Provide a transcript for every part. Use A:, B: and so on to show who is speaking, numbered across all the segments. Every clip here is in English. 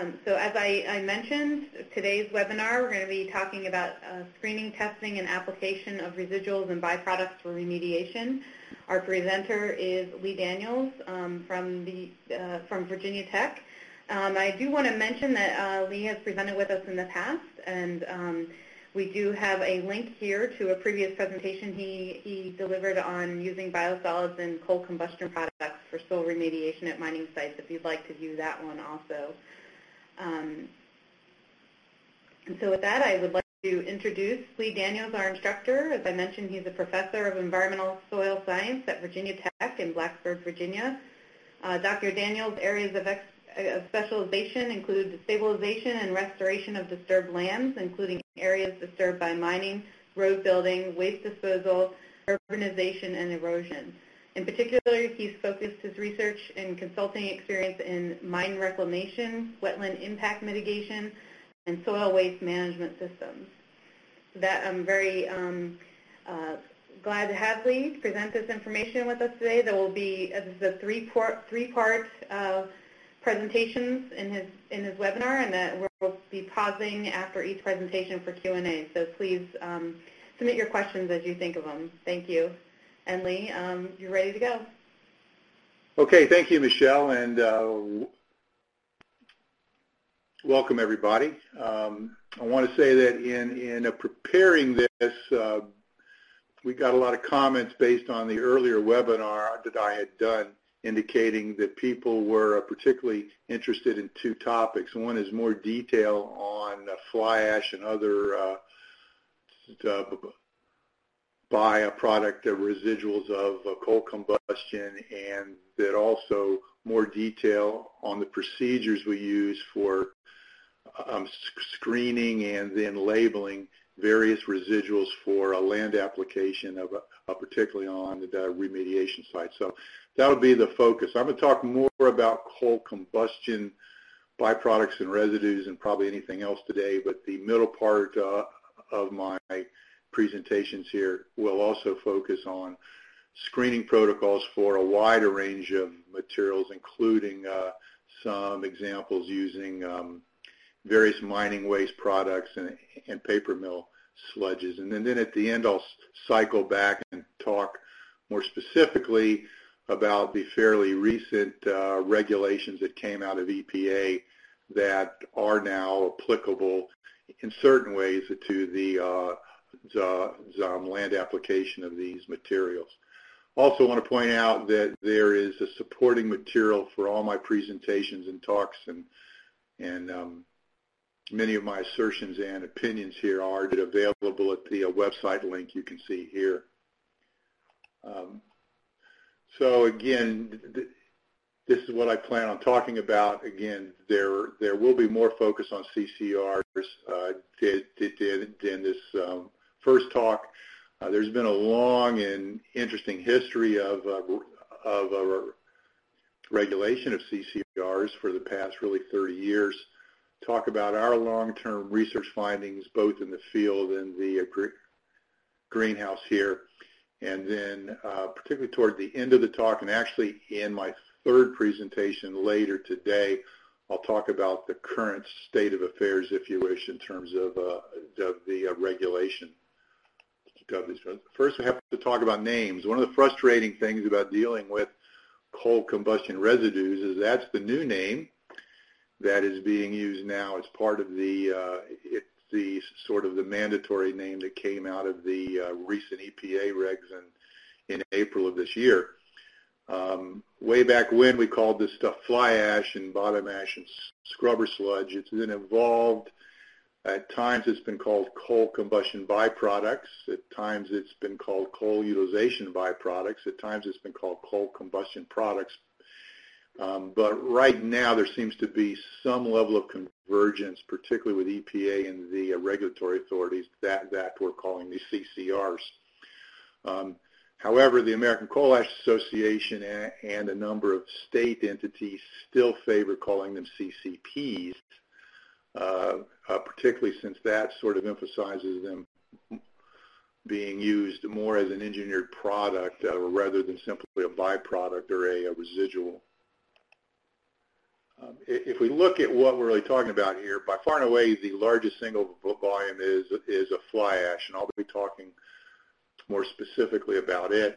A: So as I mentioned, today's webinar, we're going to be talking about screening, testing, and application of residuals and byproducts for remediation. Our presenter is Lee Daniels from Virginia Tech. I do want to mention that Lee has presented with us in the past, and we do have a link here to a previous presentation he delivered on using biosolids and coal combustion products for soil remediation at mining sites, if you'd like to view that one also. And so with that, I would like to introduce Lee Daniels, our instructor. As I mentioned, he's a professor of environmental soil science at Virginia Tech in Blacksburg, Virginia. Dr. Daniels' areas of specialization include stabilization and restoration of disturbed lands, including areas disturbed by mining, road building, waste disposal, urbanization, and erosion. In particular, he's focused his research and consulting experience in mine reclamation, wetland impact mitigation, and soil waste management systems. So that I'm very glad to have Lee present this information with us today. There will be this is a three-part presentations in his webinar, and that we'll be pausing after each presentation for Q&A. So please submit your questions as you think of them. Thank you. And Lee, you're ready to go.
B: Okay, thank you, Michelle, and welcome everybody. I want to say that in preparing this, we got a lot of comments based on the earlier webinar that I had done, indicating that people were particularly interested in two topics. One is more detail on fly ash and other byproduct residuals of coal combustion, and that also more detail on the procedures we use for screening and then labeling various residuals for a land application, particularly on the remediation site. So that'll be the focus. I'm going to talk more about coal combustion byproducts and residues and probably anything else today, but the middle part of my presentations here will also focus on screening protocols for a wider range of materials, including some examples using various mining waste products and paper mill sludges. And then at the end, I'll cycle back and talk more specifically about the fairly recent regulations that came out of EPA that are now applicable in certain ways to the land application of these materials. Also want to point out that there is a supporting material for all my presentations and talks, and many of my assertions and opinions here are available at the website link you can see here. So again, this is what I plan on talking about. Again, there will be more focus on CCRs in this first talk. There's been a long and interesting history of regulation of CCRs for the past really 30 years. Talk about our long-term research findings both in the field and the greenhouse here. And then particularly toward the end of the talk, and actually in my third presentation later today, I'll talk about the current state of affairs, if you wish, in terms of the regulation. First, we have to talk about names. One of the frustrating things about dealing with coal combustion residues is that's the new name that is being used now as part of it's the sort of the mandatory name that came out of the recent EPA regs in April of this year. Way back when, we called this stuff fly ash and bottom ash and scrubber sludge. It's then evolved. At times it's been called coal combustion byproducts. At times it's been called coal utilization byproducts. At times it's been called coal combustion products. But right now there seems to be some level of convergence, particularly with EPA and the regulatory authorities, that we're calling these CCRs. However, the American Coal Ash Association and a number of state entities still favor calling them CCPs, particularly since that sort of emphasizes them being used more as an engineered product rather than simply a byproduct or a residual. If we look at what we're really talking about here, by far and away the largest single volume is a fly ash, and I'll be talking more specifically about it.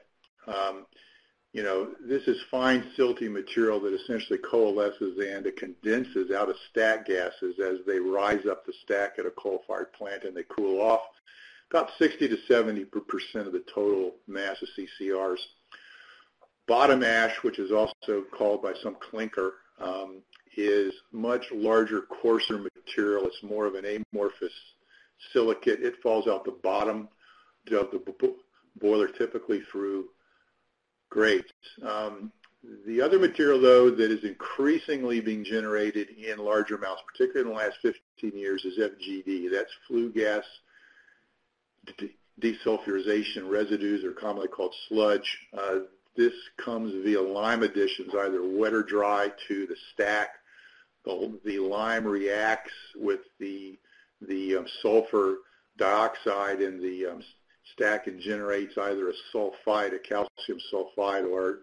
B: This is fine silty material that essentially coalesces and it condenses out of stack gases as they rise up the stack at a coal-fired plant and they cool off. About 60 to 70% of the total mass of CCRs. Bottom ash, which is also called by some clinker, is much larger, coarser material. It's more of an amorphous silicate. It falls out the bottom of the boiler, typically through grates. The other material, though, that is increasingly being generated in larger amounts, particularly in the last 15 years, is FGD. That's flue gas desulfurization residues, or commonly called sludge. This comes via lime additions, either wet or dry, to the stack. The lime reacts with the sulfur dioxide in the stack and generates either a sulfide, a calcium sulfide, or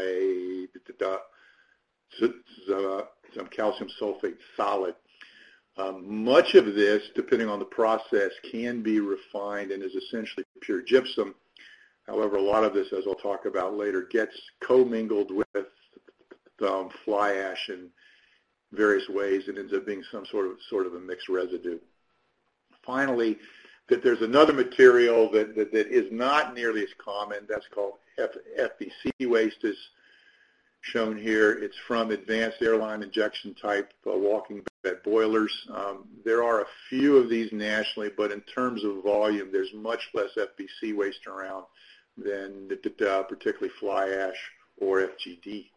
B: some calcium sulfate solid. Much of this, depending on the process, can be refined and is essentially pure gypsum. However, a lot of this, as I'll talk about later, gets commingled with fly ash in various ways and ends up being some sort of a mixed residue. Finally, that there's another material that is not nearly as common. That's called FBC waste, is shown here. It's from advanced airline injection type walking bed boilers. There are a few of these nationally, but in terms of volume, there's much less FBC waste around than particularly fly ash or FGD.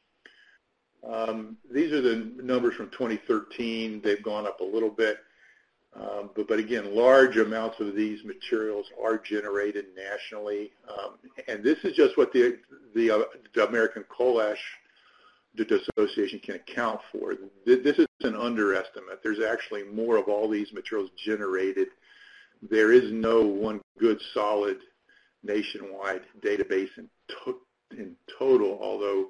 B: These are the numbers from 2013. They've gone up a little bit. But again, large amounts of these materials are generated nationally. And this is just what the American Coal Ash Association can account for. This is an underestimate. There's actually more of all these materials generated. There is no one good, solid, nationwide database in total, although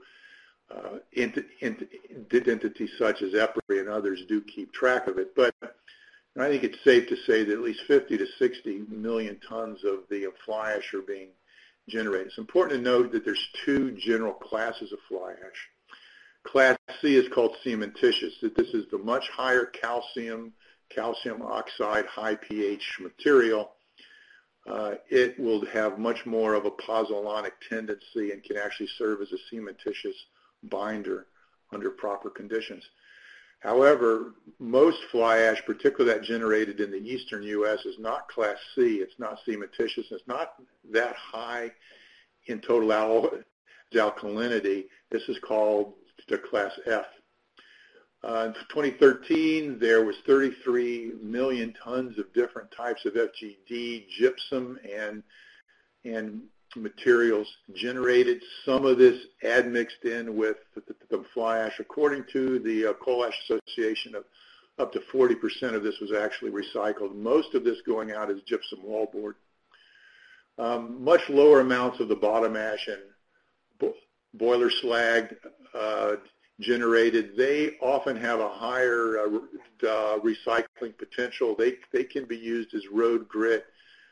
B: entities such as EPRI and others do keep track of it. But I think it's safe to say that at least 50 to 60 million tons of the fly ash are being generated. It's important to note that there's two general classes of fly ash. Class C is called cementitious. This is the much higher calcium oxide, high pH material. It will have much more of a pozzolanic tendency and can actually serve as a cementitious binder under proper conditions. However, most fly ash, particularly that generated in the eastern U.S., is not Class C. It's not cementitious. It's not that high in total alkalinity. This is called the Class F. In 2013, there was 33 million tons of different types of FGD, gypsum, and materials generated. Some of this admixed in with the fly ash. According to the Coal Ash Association, up to 40% of this was actually recycled. Most of this going out as gypsum wallboard. Much lower amounts of the bottom ash and boiler slag generated. They often have a higher recycling potential. They can be used as road grit,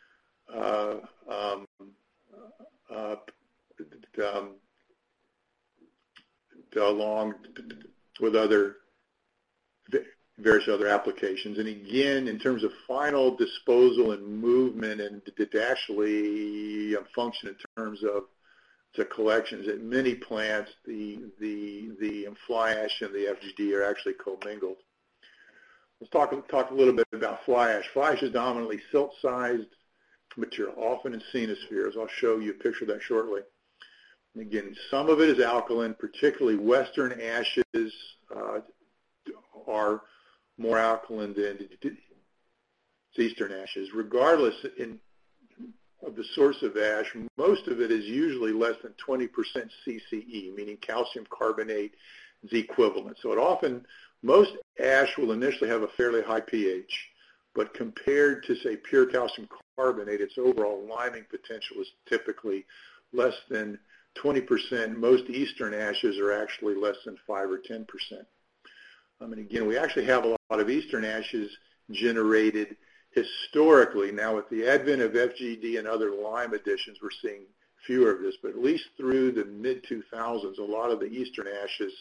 B: along with various other applications. And again, in terms of final disposal and movement, and to actually function in terms of the collections, at many plants, the fly ash and the FGD are actually commingled. Let's talk a little bit about fly ash. Fly ash is dominantly silt-sized material, often in cenospheres. I'll show you a picture of that shortly. And again, some of it is alkaline, particularly western ashes are more alkaline than eastern ashes. Regardless of the source of ash, most of it is usually less than 20% CCE, meaning calcium carbonate is equivalent. So most ash will initially have a fairly high pH, but compared to, say, pure calcium carbonate, its overall liming potential is typically less than 20%. Most eastern ashes are actually less than 5 or 10%. And again, we actually have a lot of eastern ashes generated historically. Now, with the advent of FGD and other lime additions, we're seeing fewer of this, but at least through the mid-2000s, a lot of the eastern ashes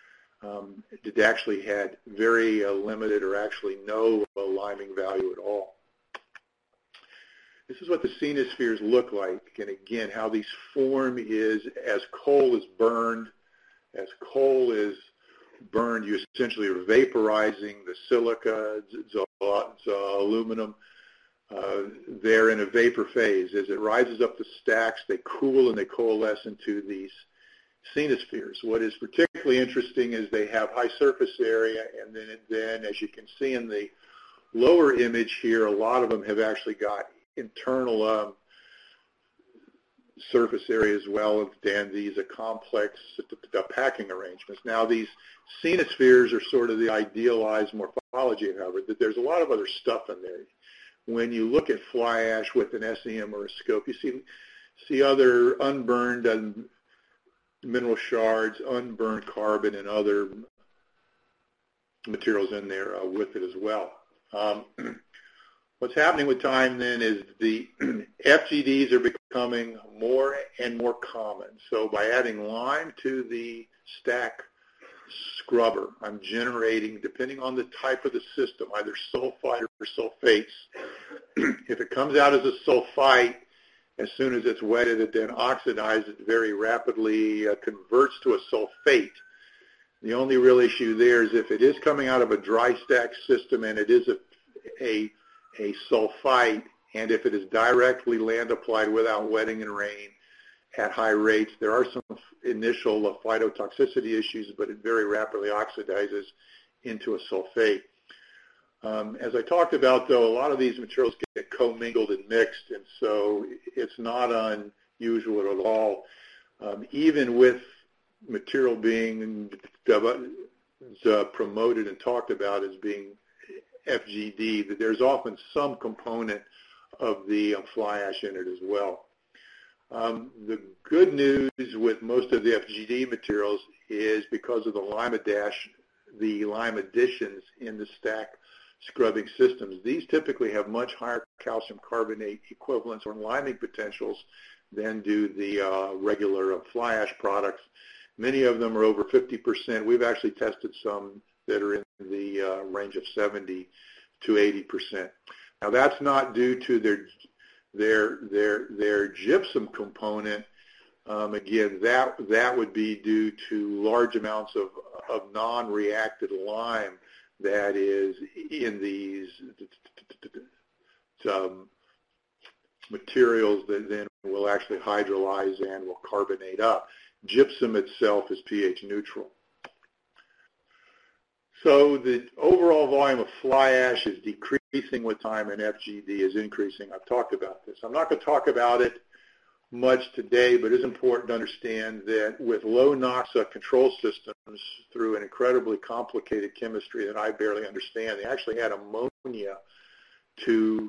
B: it actually had very limited or actually no liming value at all. This is what the cenospheres look like, and again, how these form is as coal is burned. As coal is burned, you essentially are vaporizing the silica, aluminum. They're in a vapor phase. As it rises up the stacks, they cool and they coalesce into these cenospheres. What is particularly interesting is they have high surface area, and then as you can see in the lower image here, a lot of them have actually got internal surface area as well, and these complex packing arrangements. Now, these cenospheres are sort of the idealized morphology, however, that there's a lot of other stuff in there. When you look at fly ash with an SEM or a scope, you see other unburned mineral shards, unburned carbon, and other materials in there with it as well. What's happening with time then is the FGDs are becoming more and more common. So by adding lime to the stack scrubber, I'm generating, depending on the type of the system, either sulfite or sulfates. If it comes out as a sulfite, as soon as it's wetted, it then oxidizes very rapidly, converts to a sulfate. The only real issue there is if it is coming out of a dry stack system and it is a sulfite, and if it is directly land applied without wetting and rain at high rates, there are some initial phytotoxicity issues, but it very rapidly oxidizes into a sulfate. As I talked about, though, a lot of these materials get commingled and mixed, and so it's not unusual at all. Even with material being promoted and talked about as being FGD, that there's often some component of the fly ash in it as well. The good news with most of the FGD materials is because of the lime additions in the stack scrubbing systems, these typically have much higher calcium carbonate equivalents or liming potentials than do the regular fly ash products. Many of them are over 50%. We've actually tested some that are in the range of 70 to 80%. Now, that's not due to their gypsum component. Again, that would be due to large amounts of non-reacted lime that is in these materials that then will actually hydrolyze and will carbonate up. Gypsum itself is pH neutral. So the overall volume of fly ash is decreasing with time and FGD is increasing. I've talked about this. I'm not going to talk about it much today, but it's important to understand that with low NOx control systems through an incredibly complicated chemistry that I barely understand, they actually add ammonia to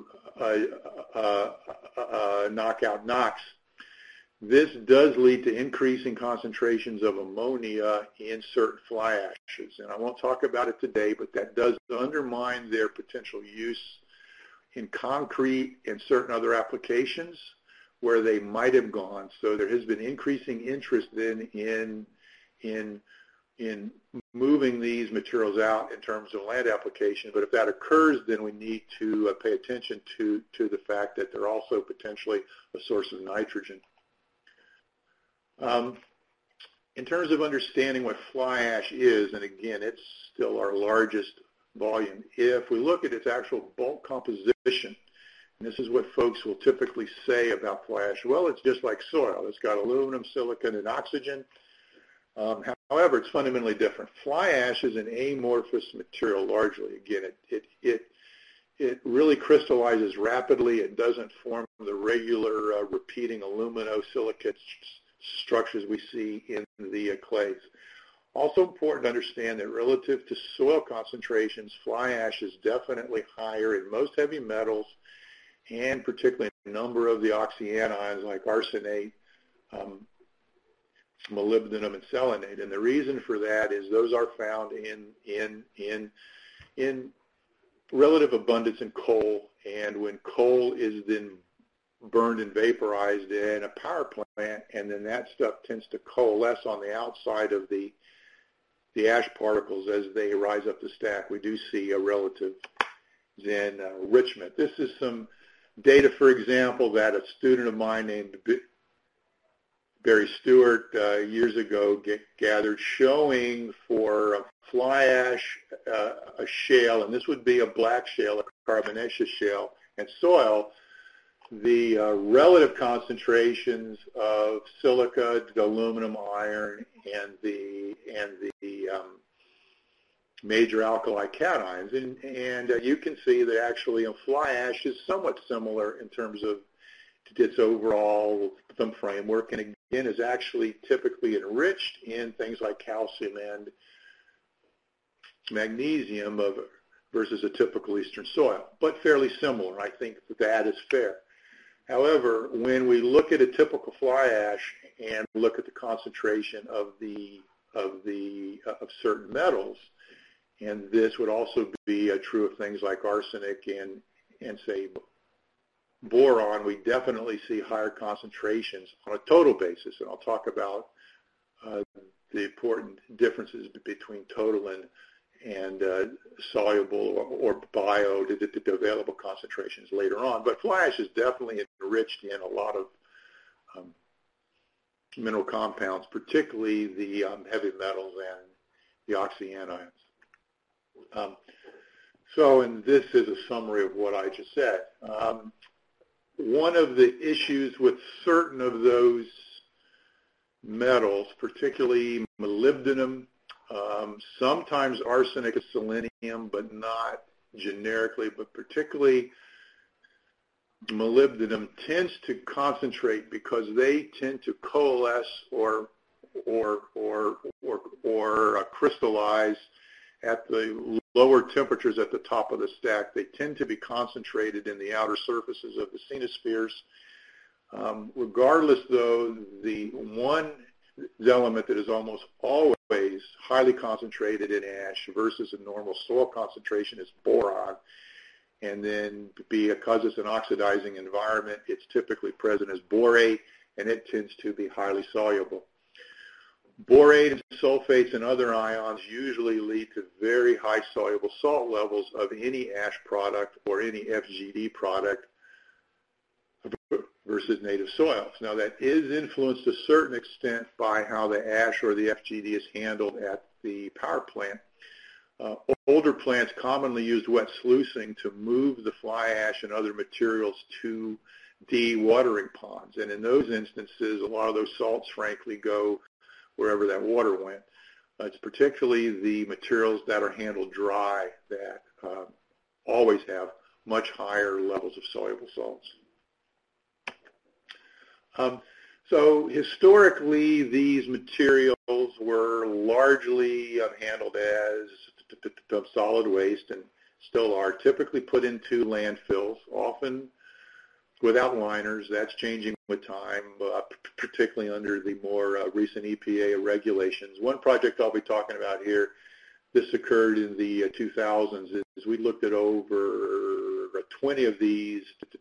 B: knock out NOx. This does lead to increasing concentrations of ammonia in certain fly ashes, and I won't talk about it today, but that does undermine their potential use in concrete and certain other applications where they might have gone. So there has been increasing interest then in moving these materials out in terms of land application. But if that occurs, then we need to pay attention to the fact that they're also potentially a source of nitrogen. In terms of understanding what fly ash is, and again, it's still our largest volume, if we look at its actual bulk composition, and this is what folks will typically say about fly ash, well, it's just like soil. It's got aluminum, silicon, and oxygen. However, it's fundamentally different. Fly ash is an amorphous material largely. Again, it really crystallizes rapidly. It doesn't form the regular repeating aluminosilicate structures we see in the clays. Also important to understand that relative to soil concentrations, fly ash is definitely higher in most heavy metals and particularly a number of the oxyanions like arsenate, molybdenum and selenate. And the reason for that is those are found in relative abundance in coal, and when coal is then burned and vaporized in a power plant, and then that stuff tends to coalesce on the outside of the ash particles as they rise up the stack, we do see a relative then enrichment. This is some data, for example, that a student of mine named Barry Stewart years ago gathered, showing for a fly ash, a shale, and this would be a black shale, a carbonaceous shale, and soil, the relative concentrations of silica, aluminum, iron, and the major alkali cations. And you can see that actually fly ash is somewhat similar in terms of its overall framework, and again is actually typically enriched in things like calcium and magnesium versus a typical eastern soil, but fairly similar. I think that is fair. However, when we look at a typical fly ash and look at the concentration of certain metals, and this would also be true of things like arsenic and say boron, we definitely see higher concentrations on a total basis, and I'll talk about the important differences between total and soluble or available concentrations later on. But fly ash is definitely enriched in a lot of mineral compounds, particularly the heavy metals and the oxyanions. And this is a summary of what I just said. One of the issues with certain of those metals, particularly molybdenum, sometimes arsenic and selenium, but not generically, but particularly molybdenum tends to concentrate because they tend to coalesce or crystallize at the lower temperatures at the top of the stack. They tend to be concentrated in the outer surfaces of the cenospheres. Regardless, though, the one element that is almost always highly concentrated in ash versus a normal soil concentration is boron. And then because it's an oxidizing environment, it's typically present as borate, and it tends to be highly soluble. Borate and sulfates and other ions usually lead to very high soluble salt levels of any ash product or any FGD product versus native soils. Now, that is influenced to a certain extent by how the ash or the FGD is handled at the power plant. Older plants commonly used wet sluicing to move the fly ash and other materials to dewatering ponds. And in those instances, a lot of those salts, frankly, go wherever that water went. It's particularly the materials that are handled dry that always have much higher levels of soluble salts. So historically, these materials were largely handled as solid waste, and still are, typically put into landfills, often without liners. That's changing with time, particularly under the more recent EPA regulations. One project I'll be talking about here, this occurred in the 2000s, is we looked at over 20 of these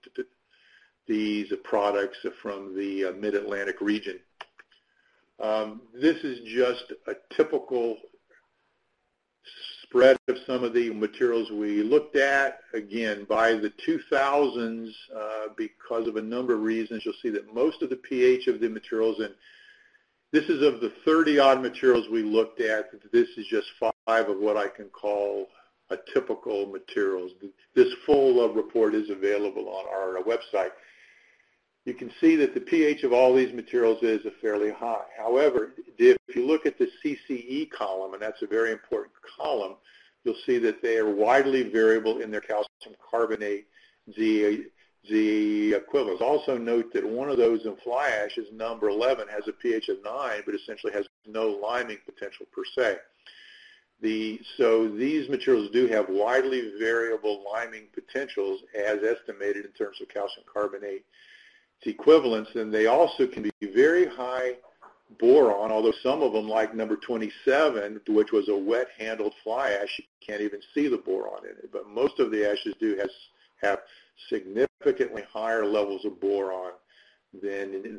B: products from the Mid-Atlantic region. This is just a typical spread of some of the materials we looked at. Again, by the 2000s, because of a number of reasons, you'll see that most of the pH of the materials, and this is of the 30-odd materials we looked at, this is just 5 of what I can call a typical materials. This full report is available on our website. You can see that the pH of all these materials is fairly high. However, if you look at the CCE column, and that's a very important column, you'll see that they are widely variable in their calcium carbonate Z equivalents. Also note that one of those in fly ash is number 11, has a pH of 9, but essentially has no liming potential per se. So these materials do have widely variable liming potentials as estimated in terms of calcium carbonate equivalents, and they also can be very high boron, although some of them, like number 27, which was a wet-handled fly ash, you can't even see the boron in it. But most of the ashes do have significantly higher levels of boron than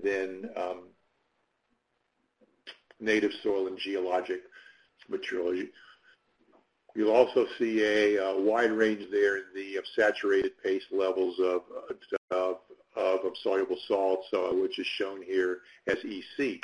B: native soil and geologic material. You'll also see a wide range there in the saturated paste levels of soluble salts, which is shown here as EC.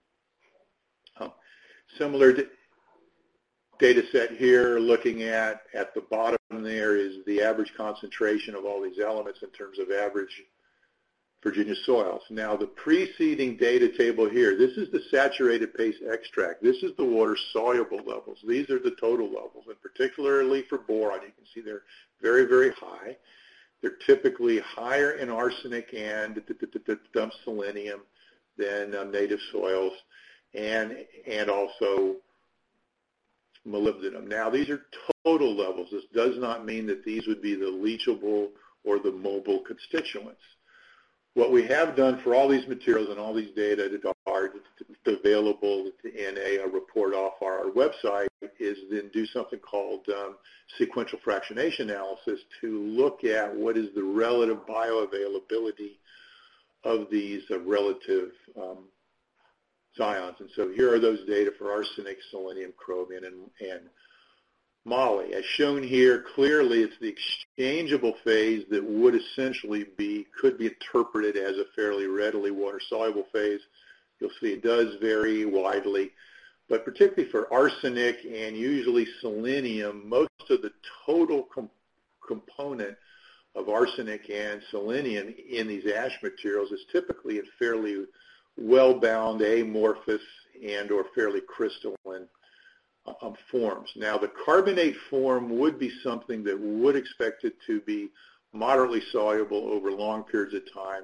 B: Similar data set here, looking at the bottom there is the average concentration of all these elements in terms of average Virginia soils. Now the preceding data table here, this is the saturated paste extract. This is the water soluble levels. These are the total levels, and particularly for boron, you can see they're very, very high. They're typically higher in arsenic and selenium than native soils, and also molybdenum. Now these are total levels. This does not mean that these would be the leachable or the mobile constituents. What we have done for all these materials and all these data that are available in a report off our website is then do something called sequential fractionation analysis to look at what is the relative bioavailability of these relative ions. And so here are those data for arsenic, selenium, chromium, and moly. As shown here, clearly it's the exchangeable phase that would essentially could be interpreted as a fairly readily water-soluble phase. You'll see it does vary widely, but particularly for arsenic and usually selenium, most of the total component of arsenic and selenium in these ash materials is typically in fairly well-bound, amorphous, and or fairly crystalline forms. Now, the carbonate form would be something that would expect it to be moderately soluble over long periods of time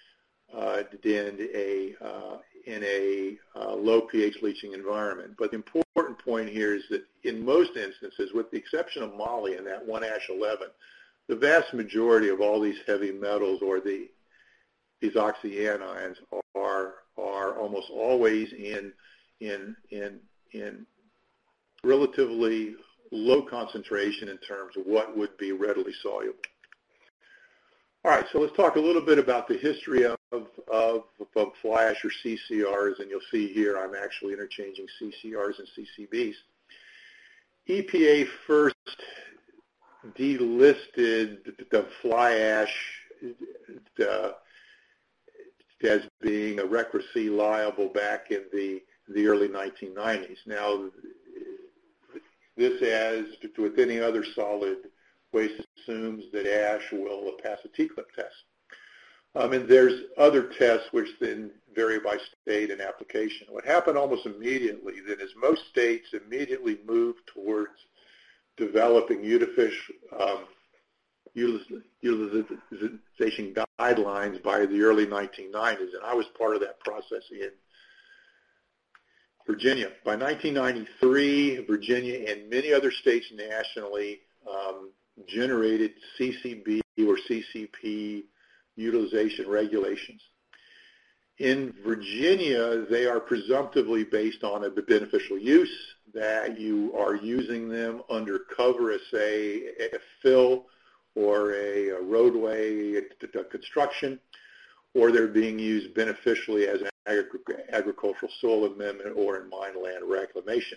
B: in a low pH leaching environment. But the important point here is that in most instances, with the exception of moly and that 1-11, the vast majority of all these heavy metals or these oxyanions are almost always in relatively low concentration in terms of what would be readily soluble. All right, so let's talk a little bit about the history of fly ash or CCRs, and you'll see here I'm actually interchanging CCRs and CCBs. EPA first delisted the fly ash as being a recreacy liable back in the early 1990s. Now, this, as with any other solid waste, assumes that ash will pass a TCLIP test. And there's other tests which then vary by state and application. What happened almost immediately then is most states immediately moved towards developing UDFISH utilization guidelines by the early 1990s, and I was part of that process in Virginia. By 1993, Virginia and many other states nationally generated CCB or CCP utilization regulations. In Virginia, they are presumptively based on a beneficial use, that you are using them under cover as, say, a fill or a roadway construction, or they're being used beneficially as an agricultural soil amendment or in mine land reclamation.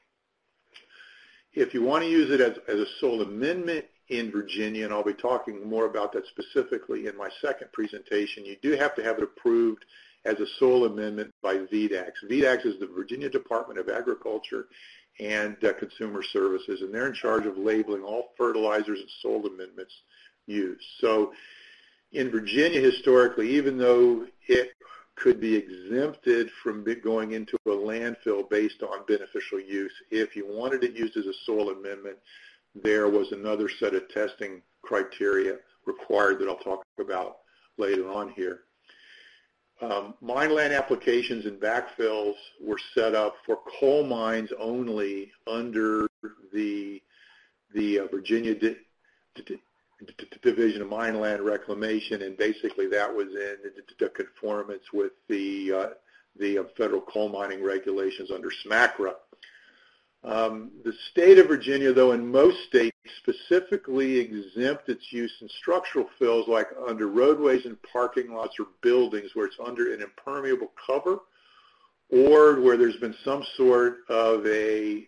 B: If you want to use it as a soil amendment in Virginia, and I'll be talking more about that specifically in my second presentation, you do have to have it approved as a soil amendment by VDAX. VDAX is the Virginia Department of Agriculture and Consumer Services, and they're in charge of labeling all fertilizers and soil amendments used. So in Virginia, historically, even though it could be exempted from going into a landfill based on beneficial use, if you wanted it used as a soil amendment, there was another set of testing criteria required that I'll talk about later on here. Mine land applications and backfills were set up for coal mines only under the Virginia Division of Mine Land Reclamation, and basically that was in conformance with the the federal coal mining regulations under SMCRA. The state of Virginia, though, in most states specifically exempt its use in structural fills like under roadways and parking lots or buildings where it's under an impermeable cover or where there's been some sort of a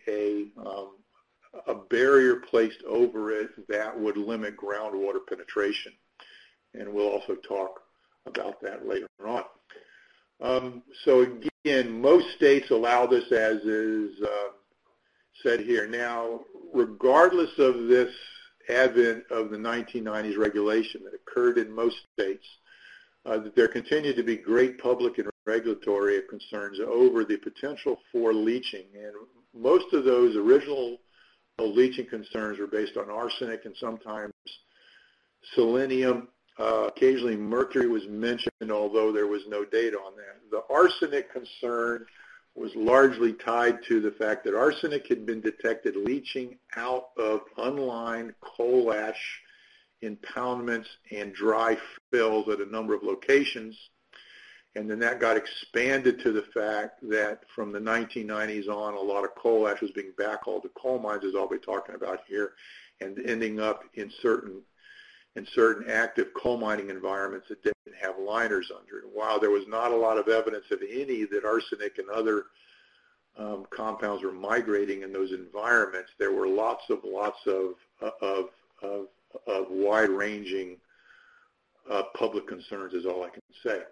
B: barrier placed over it that would limit groundwater penetration. And we'll also talk about that later on. So again, most states allow this as is said here. Now, regardless of this advent of the 1990s regulation that occurred in most states, there continued to be great public and regulatory concerns over the potential for leaching. And most of those original leaching concerns were based on arsenic and sometimes selenium. Occasionally mercury was mentioned, although there was no data on that. The arsenic concern was largely tied to the fact that arsenic had been detected leaching out of unlined coal ash impoundments and dry fills at a number of locations. And then that got expanded to the fact that from the 1990s on, a lot of coal ash was being backhauled to coal mines, as I'll be talking about here, and ending up in certain active coal mining environments that didn't have liners under it. While there was not a lot of evidence of any that arsenic and other compounds were migrating in those environments, there were lots of wide-ranging public concerns is all I can say.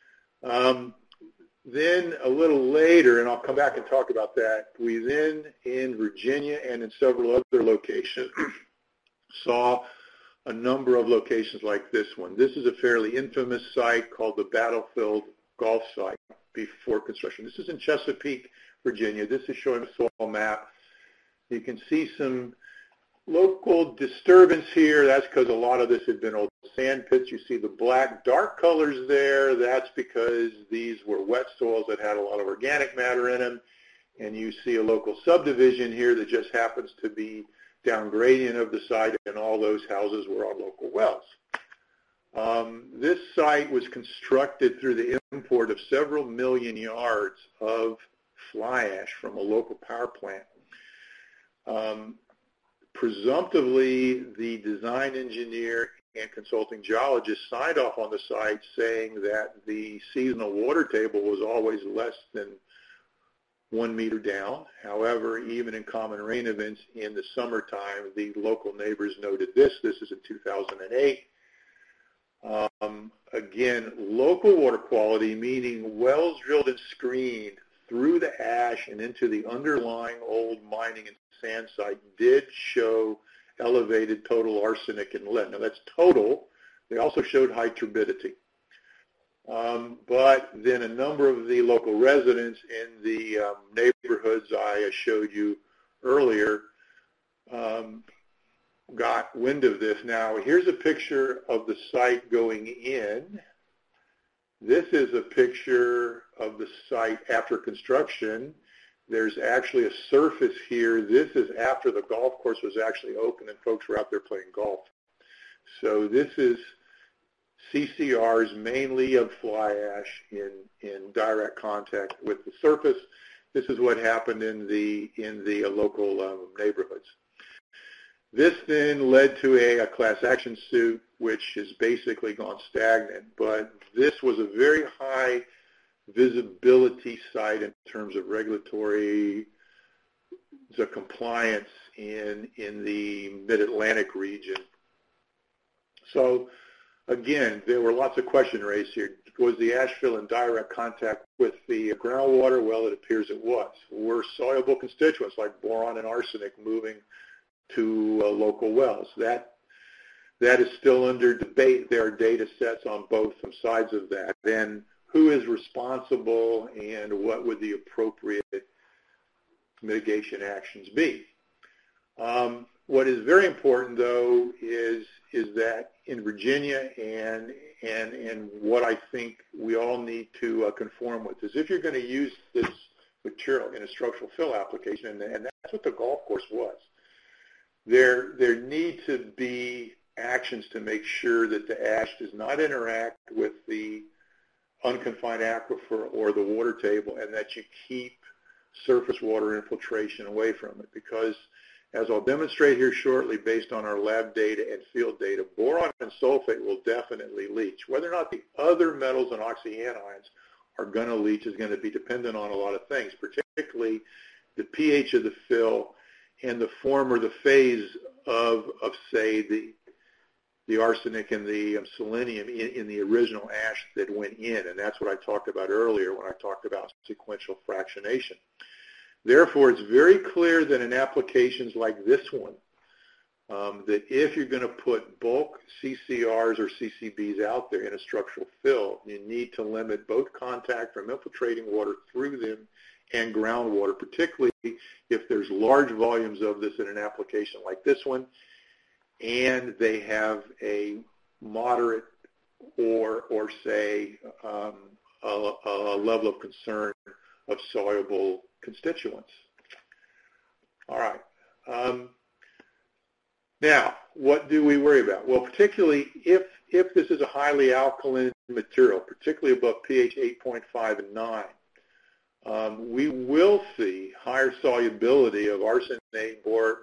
B: Then a little later, and I'll come back and talk about that, we then in Virginia and in several other locations saw a number of locations like this one. This is a fairly infamous site called the Battlefield Golf Site before construction. This is in Chesapeake, Virginia. This is showing a soil map. You can see some local disturbance here. That's because a lot of this had been old sand pits. You see the black dark colors there. That's because these were wet soils that had a lot of organic matter in them. And you see a local subdivision here that just happens to be down gradient of the site, and all those houses were on local wells. This site was constructed through the import of several million yards of fly ash from a local power plant. Presumptively, the design engineer and consulting geologist signed off on the site saying that the seasonal water table was always less than 1 meter down. However, even in common rain events in the summertime, the local neighbors noted this. This is in 2008. Again, local water quality, meaning wells drilled and screened through the ash and into the underlying old mining and sand site, did show elevated total arsenic and lead. Now that's total. They also showed high turbidity. But then a number of the local residents in the neighborhoods I showed you earlier got wind of this. Now, here's a picture of the site going in. This is a picture of the site after construction. There's actually a surface here. This is after the golf course was actually open and folks were out there playing golf. So this is CCRs, mainly of fly ash in direct contact with the surface. This is what happened in the local neighborhoods. This then led to a class action suit, which has basically gone stagnant. But this was a very high visibility site in terms of regulatory compliance in the Mid-Atlantic region. So again, there were lots of questions raised here. Was the ash fill in direct contact with the groundwater? Well, it appears it was. Were soluble constituents like boron and arsenic moving to local wells? That is still under debate. There are data sets on both sides of that. And who is responsible and what would the appropriate mitigation actions be? What is very important, though, is that in Virginia and what I think we all need to conform with is if you're going to use this material in a structural fill application, and that's what the golf course was, there need to be actions to make sure that the ash does not interact with the unconfined aquifer or the water table, and that you keep surface water infiltration away from it, because as I'll demonstrate here shortly based on our lab data and field data, boron and sulfate will definitely leach. Whether or not the other metals and oxyanions are going to leach is going to be dependent on a lot of things, particularly the pH of the fill and the form or the phase of say, the arsenic and the selenium in the original ash that went in, and that's what I talked about earlier when I talked about sequential fractionation. Therefore, it's very clear that in applications like this one, that if you're going to put bulk CCRs or CCBs out there in a structural fill, you need to limit both contact from infiltrating water through them and groundwater, particularly if there's large volumes of this in an application like this one, and they have a moderate or say a level of concern of soluble constituents. All right. Now, what do we worry about? Well, particularly if this is a highly alkaline material, particularly above pH 8.5 and 9, we will see higher solubility of arsenate,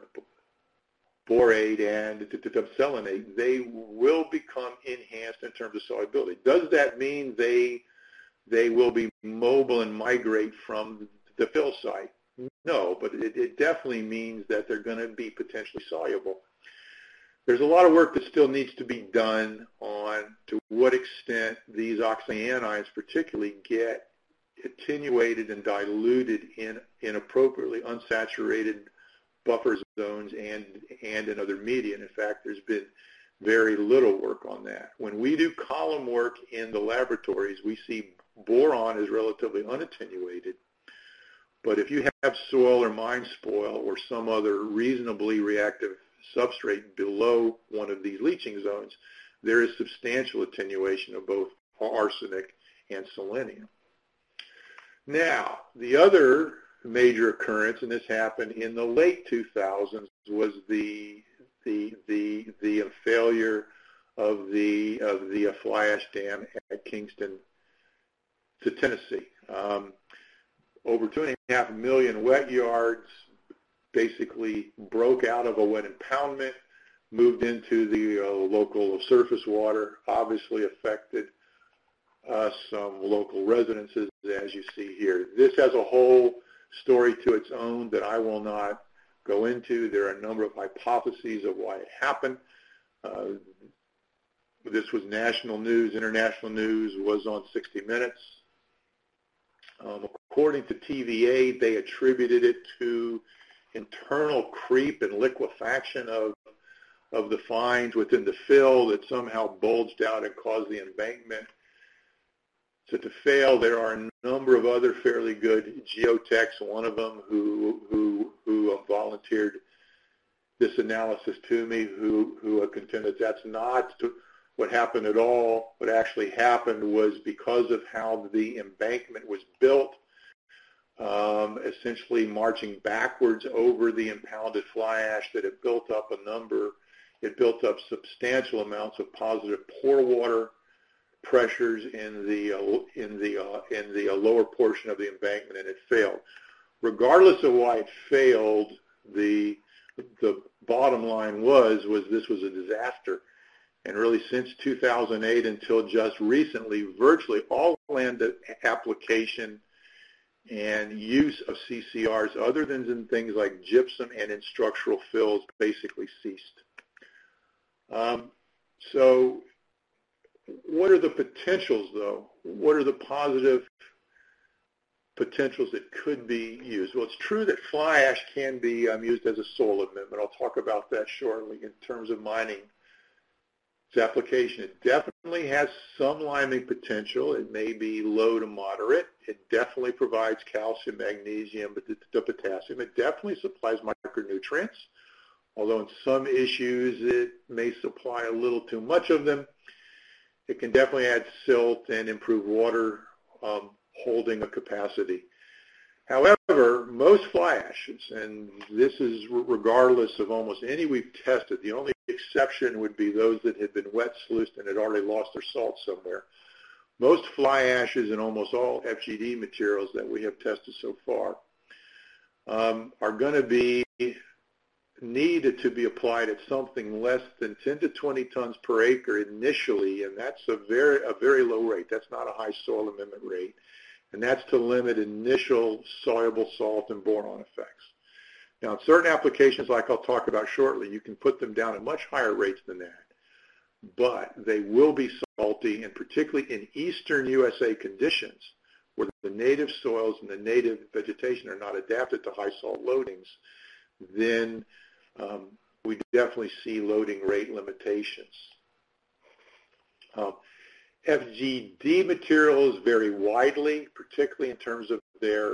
B: borate, and dipselenate. They will become enhanced in terms of solubility. Does that mean they will be mobile and migrate from the fill site? No, but it definitely means that they're going to be potentially soluble. There's a lot of work that still needs to be done on to what extent these oxyanions particularly get attenuated and diluted in appropriately unsaturated buffer zones and in other media. And in fact, there's been very little work on that. When we do column work in the laboratories, we see boron is relatively unattenuated. But if you have soil or mine spoil or some other reasonably reactive substrate below one of these leaching zones, there is substantial attenuation of both arsenic and selenium. Now, the other major occurrence, and this happened in the late 2000s, was the failure of the fly ash dam at Kingston to Tennessee. Over 2.5 million wet yards basically broke out of a wet impoundment, moved into the local surface water, obviously affected some local residences, as you see here. This has a whole story to its own that I will not go into. There are a number of hypotheses of why it happened. This was national news. International news was on 60 Minutes. According to TVA, they attributed it to internal creep and liquefaction of the fines within the fill that somehow bulged out and caused the embankment to fail. There are a number of other fairly good geotechs, one of them who volunteered this analysis to me, who contended that's not what happened at all. What actually happened was because of how the embankment was built, essentially marching backwards over the impounded fly ash, that it built up substantial amounts of positive pore water pressures in the lower portion of the embankment, and it failed. Regardless of why it failed, the bottom line was this was a disaster. And really, since 2008 until just recently, virtually all land application and use of CCRs, other than in things like gypsum and in structural fills, basically ceased. So what are the potentials, though? What are the positive potentials that could be used? Well, it's true that fly ash can be used as a soil amendment. I'll talk about that shortly in terms of mining. Its application, it definitely has some liming potential. It may be low to moderate. It definitely provides calcium, magnesium, but the potassium. It definitely supplies micronutrients, although in some issues it may supply a little too much of them. It can definitely add silt and improve water holding a capacity. However, most fly ashes, and this is regardless of almost any we've tested, the only exception would be those that had been wet sluiced and had already lost their salt somewhere. Most fly ashes and almost all FGD materials that we have tested so far are going to be needed to be applied at something less than 10 to 20 tons per acre initially, and that's a very low rate. That's not a high soil amendment rate, and that's to limit initial soluble salt and boron effects. Now, in certain applications, like I'll talk about shortly, you can put them down at much higher rates than that, but they will be salty, and particularly in eastern USA conditions, where the native soils and the native vegetation are not adapted to high salt loadings, then we definitely see loading rate limitations. FGD materials vary widely, particularly in terms of their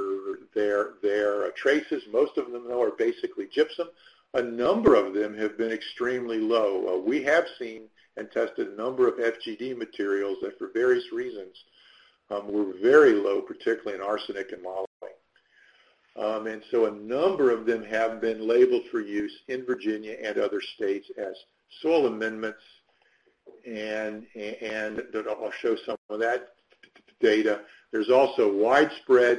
B: traces. Most of them, though, are basically gypsum. A number of them have been extremely low. We have seen and tested a number of FGD materials that, for various reasons, were very low, particularly in arsenic and moly. And so a number of them have been labeled for use in Virginia and other states as soil amendments, and I'll show some of that data. There's also widespread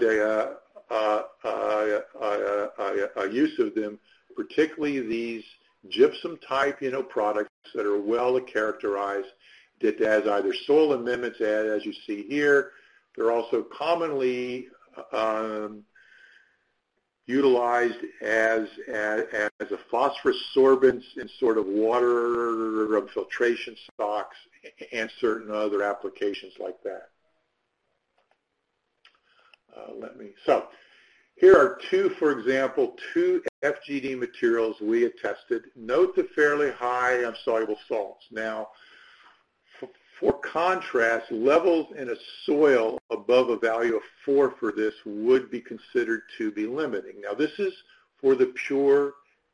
B: use of them, particularly these gypsum-type, products that are well characterized that as either soil amendments, as you see here. They're also commonly utilized as a phosphorus sorbent in sort of water filtration stocks and certain other applications like that. So here are for example, two FGD materials we had tested. Note the fairly high soluble salts. Now, for contrast, levels in a soil above a value of 4 for this would be considered to be limiting. Now, this is for the pure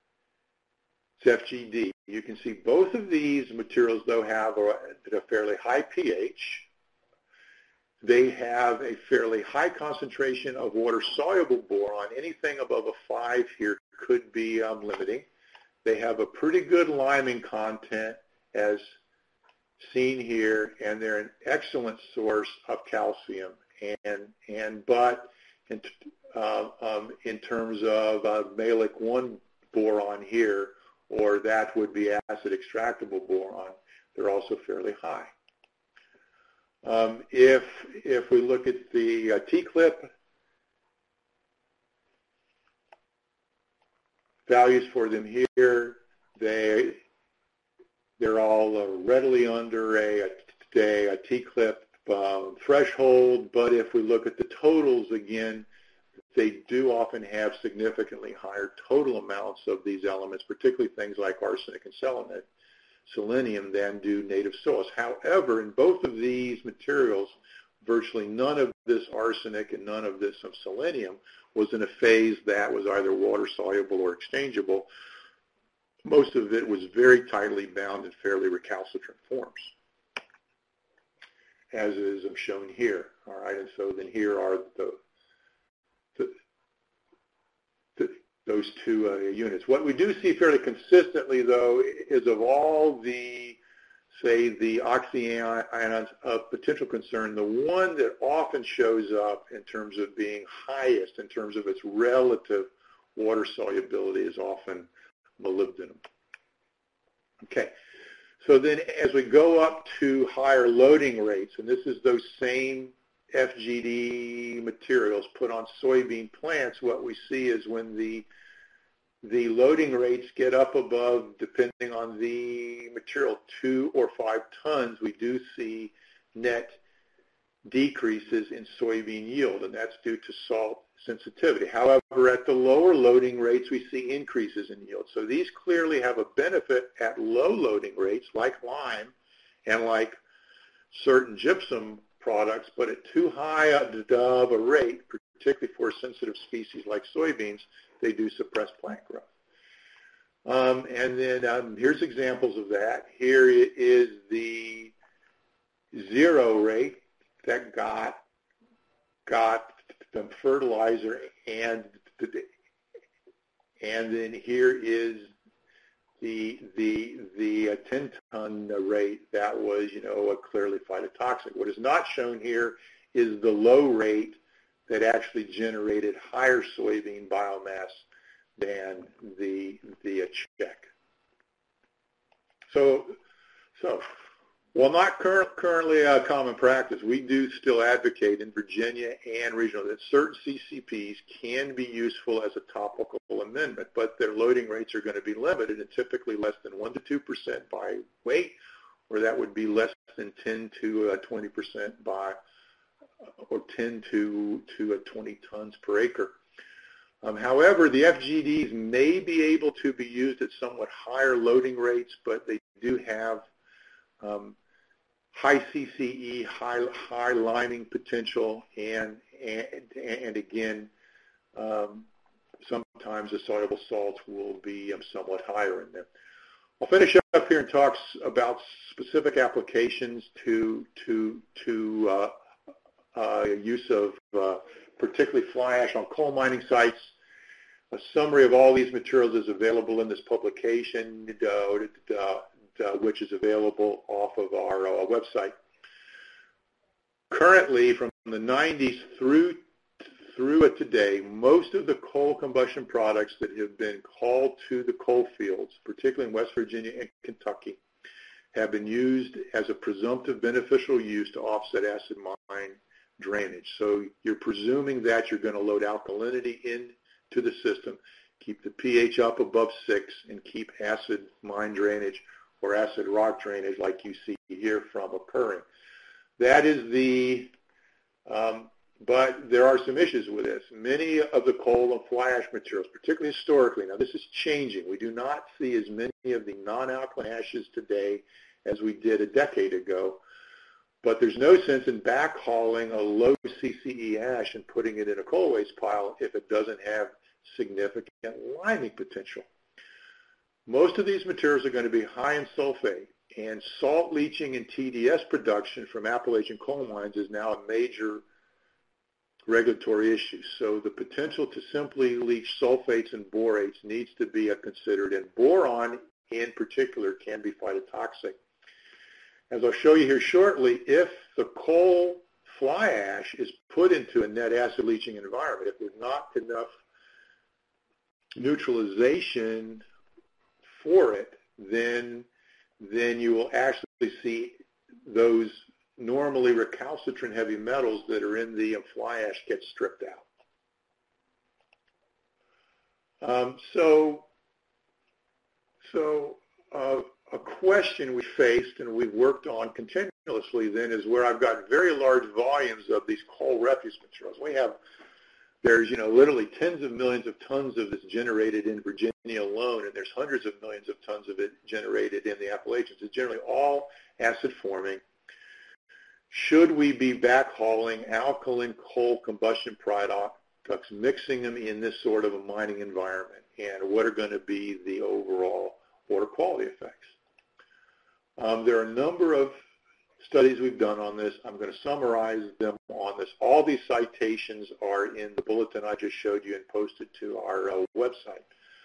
B: FGD. You can see both of these materials, though, have a fairly high pH. They have a fairly high concentration of water-soluble boron. Anything above a 5 here could be limiting. They have a pretty good liming content, as seen here, and they're an excellent source of calcium. But in terms of Malic 1 boron here, or that would be acid extractable boron, they're also fairly high. If we look at the T-clip values for them here, they're all readily under a T-clip threshold, but if we look at the totals again, they do often have significantly higher total amounts of these elements, particularly things like arsenic and selenium, than do native soils. However, in both of these materials, virtually none of this arsenic and none of this selenium was in a phase that was either water-soluble or exchangeable. Most of it was very tightly bound in fairly recalcitrant forms, as is shown here. All right, and so then here are those two units. What we do see fairly consistently, though, is of all the, say, the oxyanions of potential concern, the one that often shows up in terms of being highest in terms of its relative water solubility is often molybdenum. Okay, so then as we go up to higher loading rates, and this is those same FGD materials put on soybean plants, what we see is when the loading rates get up above, depending on the material, 2 or 5 tons, we do see net decreases in soybean yield, and that's due to salt sensitivity. However, at the lower loading rates, we see increases in yield. So these clearly have a benefit at low loading rates, like lime and like certain gypsum products, but at too high of a rate, particularly for sensitive species like soybeans, they do suppress plant growth. And then here's examples of that. Here is the 0 rate that got some fertilizer, and then here is the 10-ton rate, that was, clearly phytotoxic. What is not shown here is the low rate that actually generated higher soybean biomass than the check. So while not currently a common practice, we do still advocate in Virginia and regional that certain CCPs can be useful as a topical amendment, but their loading rates are going to be limited and typically less than 1 to 2% by weight, or that would be less than 10 to 20% by, or 10 to 20 tons per acre. However, the FGDs may be able to be used at somewhat higher loading rates, but they do have high CCE, high liming potential, and again, sometimes the soluble salts will be somewhat higher in there. I'll finish up here and talk about specific applications to use of particularly fly ash on coal mining sites. A summary of all these materials is available in this publication, which is available off of our website. Currently, from the 90s through today, most of the coal combustion products that have been hauled to the coal fields, particularly in West Virginia and Kentucky, have been used as a presumptive beneficial use to offset acid mine drainage. So you're presuming that you're going to load alkalinity into the system, keep the pH up above 6, and keep acid mine drainage or acid rock drainage like you see here from occurring. That is but there are some issues with this. Many of the coal and fly ash materials, particularly historically, now this is changing. We do not see as many of the non-alkaline ashes today as we did a decade ago, but there's no sense in backhauling a low CCE ash and putting it in a coal waste pile if it doesn't have significant liming potential. Most of these materials are going to be high in sulfate, and salt leaching and TDS production from Appalachian coal mines is now a major regulatory issue. So the potential to simply leach sulfates and borates needs to be considered, and boron in particular can be phytotoxic. As I'll show you here shortly, if the coal fly ash is put into a net acid leaching environment, if there's not enough neutralization for it, then you will actually see those normally recalcitrant heavy metals that are in the fly ash get stripped out. A question we faced and we've worked on continuously then is where I've got very large volumes of these coal refuse materials. There's literally tens of millions of tons of this generated in Virginia alone, and there's hundreds of millions of tons of it generated in the Appalachians. It's generally all acid forming. Should we be backhauling alkaline coal combustion products, mixing them in this sort of a mining environment, and what are going to be the overall water quality effects? There are a number of studies we've done on this. I'm going to summarize them on this. All these citations are in the bulletin I just showed you and posted to our website.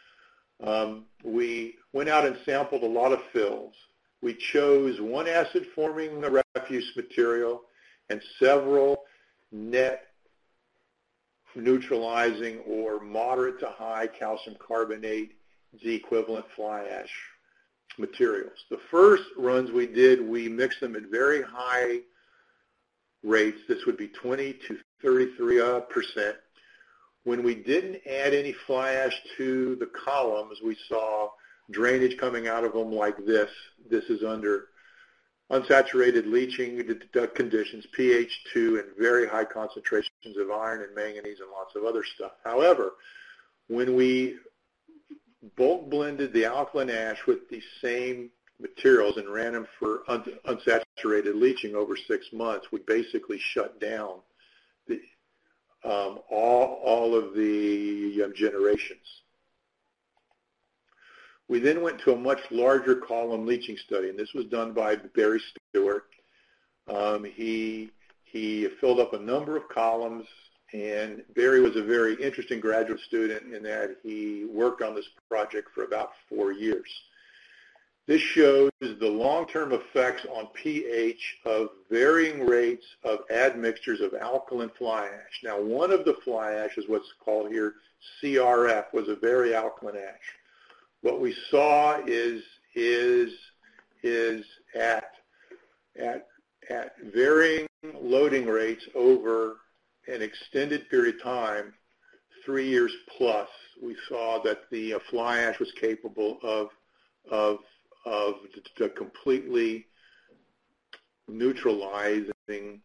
B: We went out and sampled a lot of fills. We chose one acid-forming refuse material and several net neutralizing or moderate to high calcium carbonate Z-equivalent fly ash materials. The first runs we did, we mixed them at very high rates. This would be 20 to 33%. When we didn't add any fly ash to the columns, we saw drainage coming out of them like this. This is under unsaturated leaching conditions, pH 2, and very high concentrations of iron and manganese and lots of other stuff. However, when we bulk blended the alkaline ash with the same materials and ran them for unsaturated leaching over 6 months, we basically shut down all of the generations. We then went to a much larger column leaching study, and this was done by Barry Stewart. He filled up a number of columns, and Barry was a very interesting graduate student in that he worked on this project for about 4 years. This shows the long-term effects on pH of varying rates of admixtures of alkaline fly ash. Now, one of the fly ash is what's called here CRF, was a very alkaline ash. What we saw is at varying loading rates over an extended period of time, 3 years plus, we saw that the fly ash was capable of completely neutralizing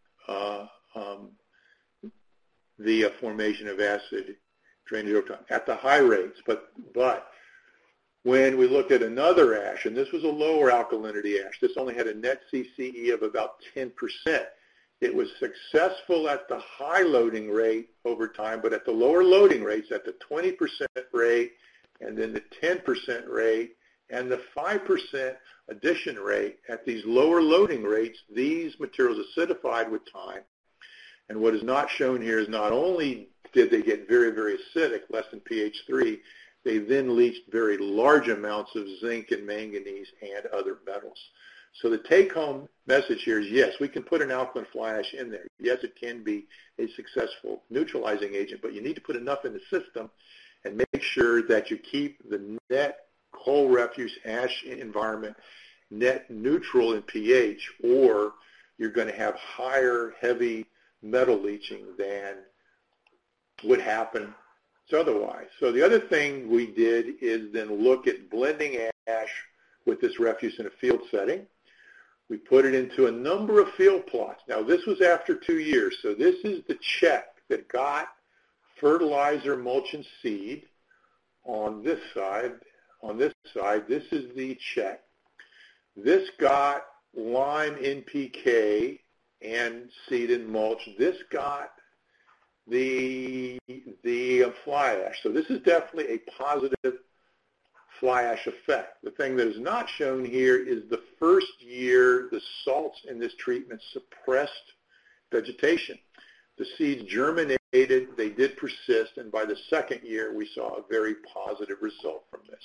B: the formation of acid drainage over time at the high rates. But when we looked at another ash, and this was a lower alkalinity ash, this only had a net CCE of about 10%. It was successful at the high loading rate over time, but at the lower loading rates, at the 20% rate, and then the 10% rate, and the 5% addition rate, at these lower loading rates, these materials acidified with time. And what is not shown here is not only did they get very, very acidic, less than pH 3, they then leached very large amounts of zinc and manganese and other metals. So the take-home message here is, yes, we can put an alkaline fly ash in there. Yes, it can be a successful neutralizing agent, but you need to put enough in the system and make sure that you keep the net coal refuse ash environment net neutral in pH, or you're going to have higher heavy metal leaching than would happen otherwise. So the other thing we did is then look at blending ash with this refuse in a field setting. We put it into a number of field plots. Now, this was after 2 years, so this is the check that got fertilizer, mulch, and seed on this side. On this side, this is the check. This got lime, NPK, and seed and mulch. This got the fly ash. So this is definitely a positive fly ash effect. The thing that is not shown here is the first year the salts in this treatment suppressed vegetation. The seeds germinated, they did persist, and by the second year we saw a very positive result from this.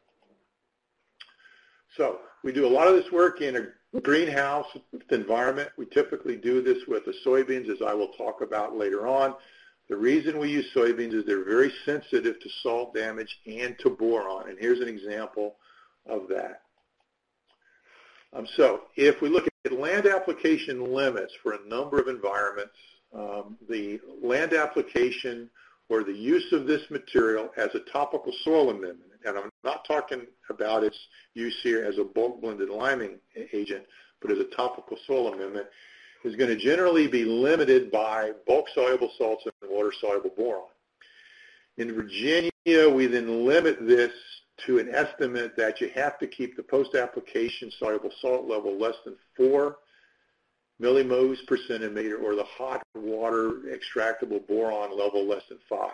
B: So we do a lot of this work in a greenhouse environment. We typically do this with the soybeans, as I will talk about later on. The reason we use soybeans is they're very sensitive to salt damage and to boron, and here's an example of that. So if we look at land application limits for a number of environments, the land application or the use of this material as a topical soil amendment, and I'm not talking about its use here as a bulk blended liming agent, but as a topical soil amendment, is going to generally be limited by bulk soluble salts and water soluble boron. In Virginia, we then limit this to an estimate that you have to keep the post-application soluble salt level less than 4 millimoles per centimeter, or the hot water extractable boron level less than 5.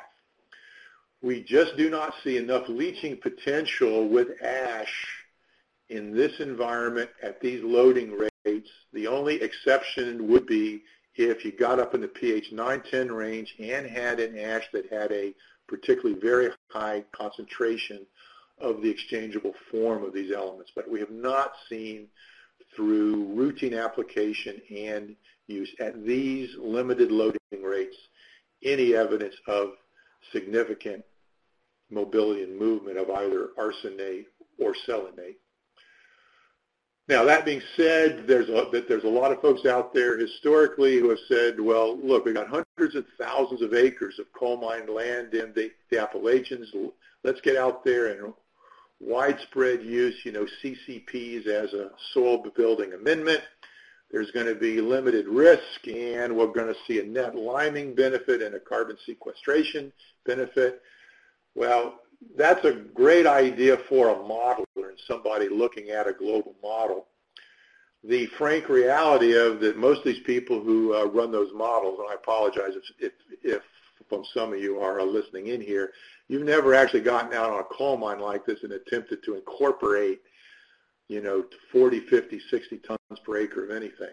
B: We just do not see enough leaching potential with ash in this environment at these loading rates. The only exception would be if you got up in the pH 9-10 range and had an ash that had a particularly very high concentration of the exchangeable form of these elements. But we have not seen through routine application and use at these limited loading rates any evidence of significant mobility and movement of either arsenate or selenate. Now, that being said, there's a lot of folks out there historically who have said, well, look, we've got hundreds of thousands of acres of coal mine land in the Appalachians. Let's get out there and widespread use, CCPs as a soil building amendment. There's going to be limited risk, and we're going to see a net liming benefit and a carbon sequestration benefit. Well, that's a great idea for a modeler and somebody looking at a global model. The frank reality of that most of these people who run those models, and I apologize if from some of you are listening in here, you've never actually gotten out on a coal mine like this and attempted to incorporate, 40, 50, 60 tons per acre of anything.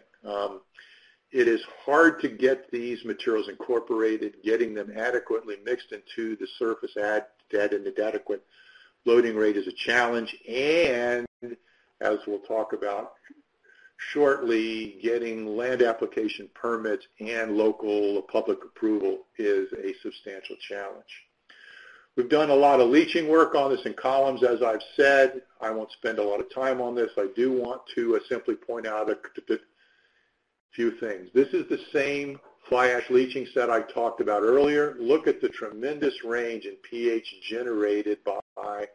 B: It is hard to get these materials incorporated. Getting them adequately mixed into the surface at an adequate loading rate is a challenge, and as we'll talk about shortly, getting land application permits and local public approval is a substantial challenge. We've done a lot of leaching work on this in columns, as I've said. I won't spend a lot of time on this. I do want to simply point out a few things. This is the same fly ash leaching set I talked about earlier. Look at the tremendous range in pH generated by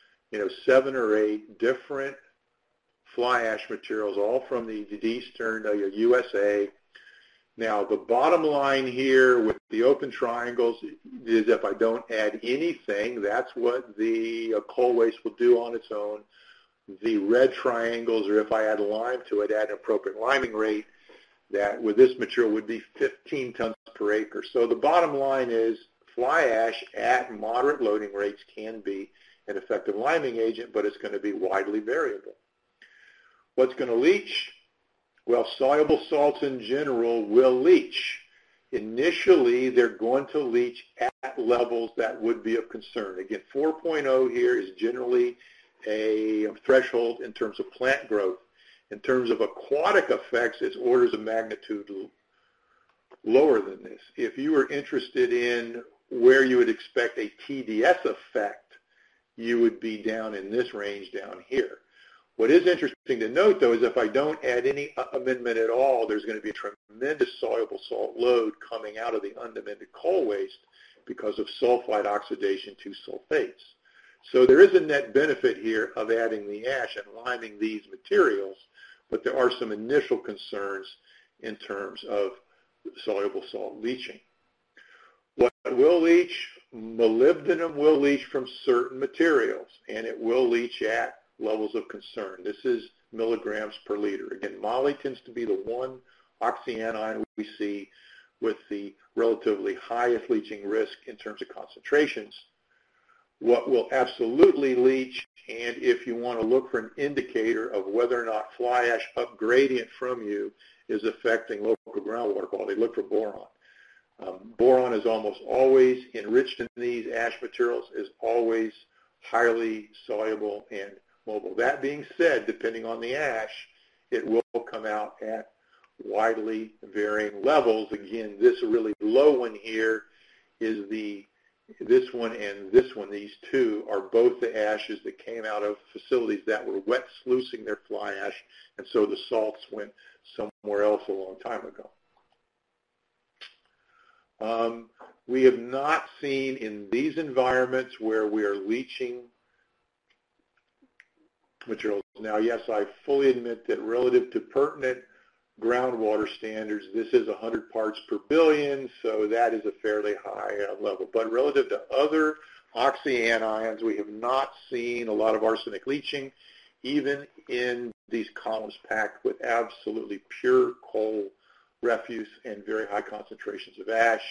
B: 7 or 8 different fly ash materials, all from the eastern USA. Now, the bottom line here with the open triangles is if I don't add anything, that's what the coal waste will do on its own. The red triangles, or if I add lime to it, add an appropriate liming rate, that with this material would be 15 tons per acre. So the bottom line is fly ash at moderate loading rates can be an effective liming agent, but it's going to be widely variable. What's going to leach? Well, soluble salts in general will leach. Initially, they're going to leach at levels that would be of concern. Again, 4.0 here is generally a threshold in terms of plant growth. In terms of aquatic effects, it's orders of magnitude lower than this. If you were interested in where you would expect a TDS effect, you would be down in this range down here. What is interesting to note, though, is if I don't add any amendment at all, there's going to be a tremendous soluble salt load coming out of the unamended coal waste because of sulfide oxidation to sulfates. So there is a net benefit here of adding the ash and liming these materials, but there are some initial concerns in terms of soluble salt leaching. What will leach? Molybdenum will leach from certain materials, and it will leach at levels of concern. This is milligrams per liter. Again, moly tends to be the one oxyanion we see with the relatively highest leaching risk in terms of concentrations. What will absolutely leach, and if you want to look for an indicator of whether or not fly ash up gradient from you is affecting local groundwater quality, look for boron. Boron is almost always enriched in these ash materials, is always highly soluble and mobile. That being said, depending on the ash, it will come out at widely varying levels. Again, this really low one here is this one and this one. These two are both the ashes that came out of facilities that were wet sluicing their fly ash, and so the salts went somewhere else a long time ago. We have not seen in these environments where we are leaching materials. Now, yes, I fully admit that relative to pertinent groundwater standards, this is 100 parts per billion, so that is a fairly high level. But relative to other oxyanions, we have not seen a lot of arsenic leaching, even in these columns packed with absolutely pure coal refuse and very high concentrations of ash.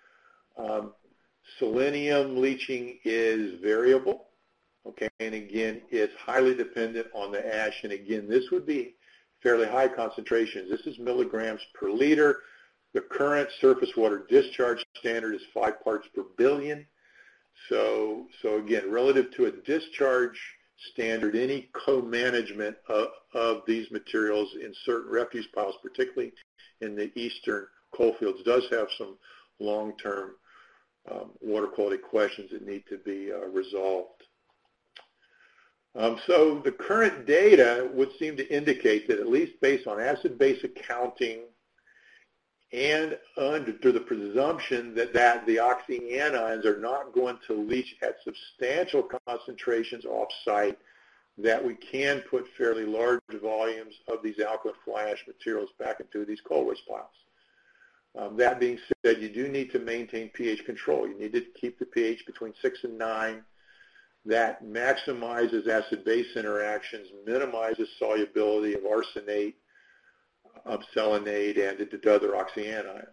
B: Selenium leaching is variable. Okay, and again, it's highly dependent on the ash, and again, this would be fairly high concentrations. This is milligrams per liter. The current surface water discharge standard is 5 parts per billion. So again, relative to a discharge standard, any co-management of these materials in certain refuse piles, particularly in the eastern coal fields, does have some long-term water quality questions that need to be resolved. So the current data would seem to indicate that, at least based on acid-base accounting and under the presumption that the oxyanions are not going to leach at substantial concentrations off-site, that we can put fairly large volumes of these alkaline fly ash materials back into these coal waste piles. That being said, you do need to maintain pH control. You need to keep the pH between 6 and 9. That maximizes acid-base interactions, minimizes solubility of arsenate, of selenate, and other oxyanions.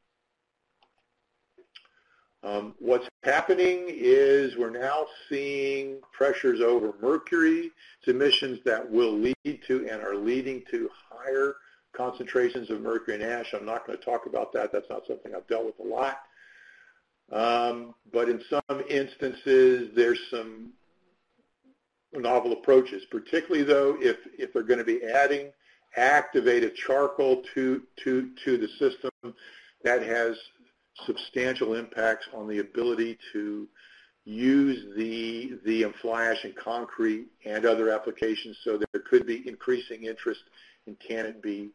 B: What's happening is we're now seeing pressures over mercury emissions that will lead to and are leading to higher concentrations of mercury in ash. I'm not going to talk about that. That's not something I've dealt with a lot. But in some instances, there's some novel approaches, particularly though if they're going to be adding activated charcoal to the system. That has substantial impacts on the ability to use the fly ash in concrete and other applications, so there could be increasing interest in can it be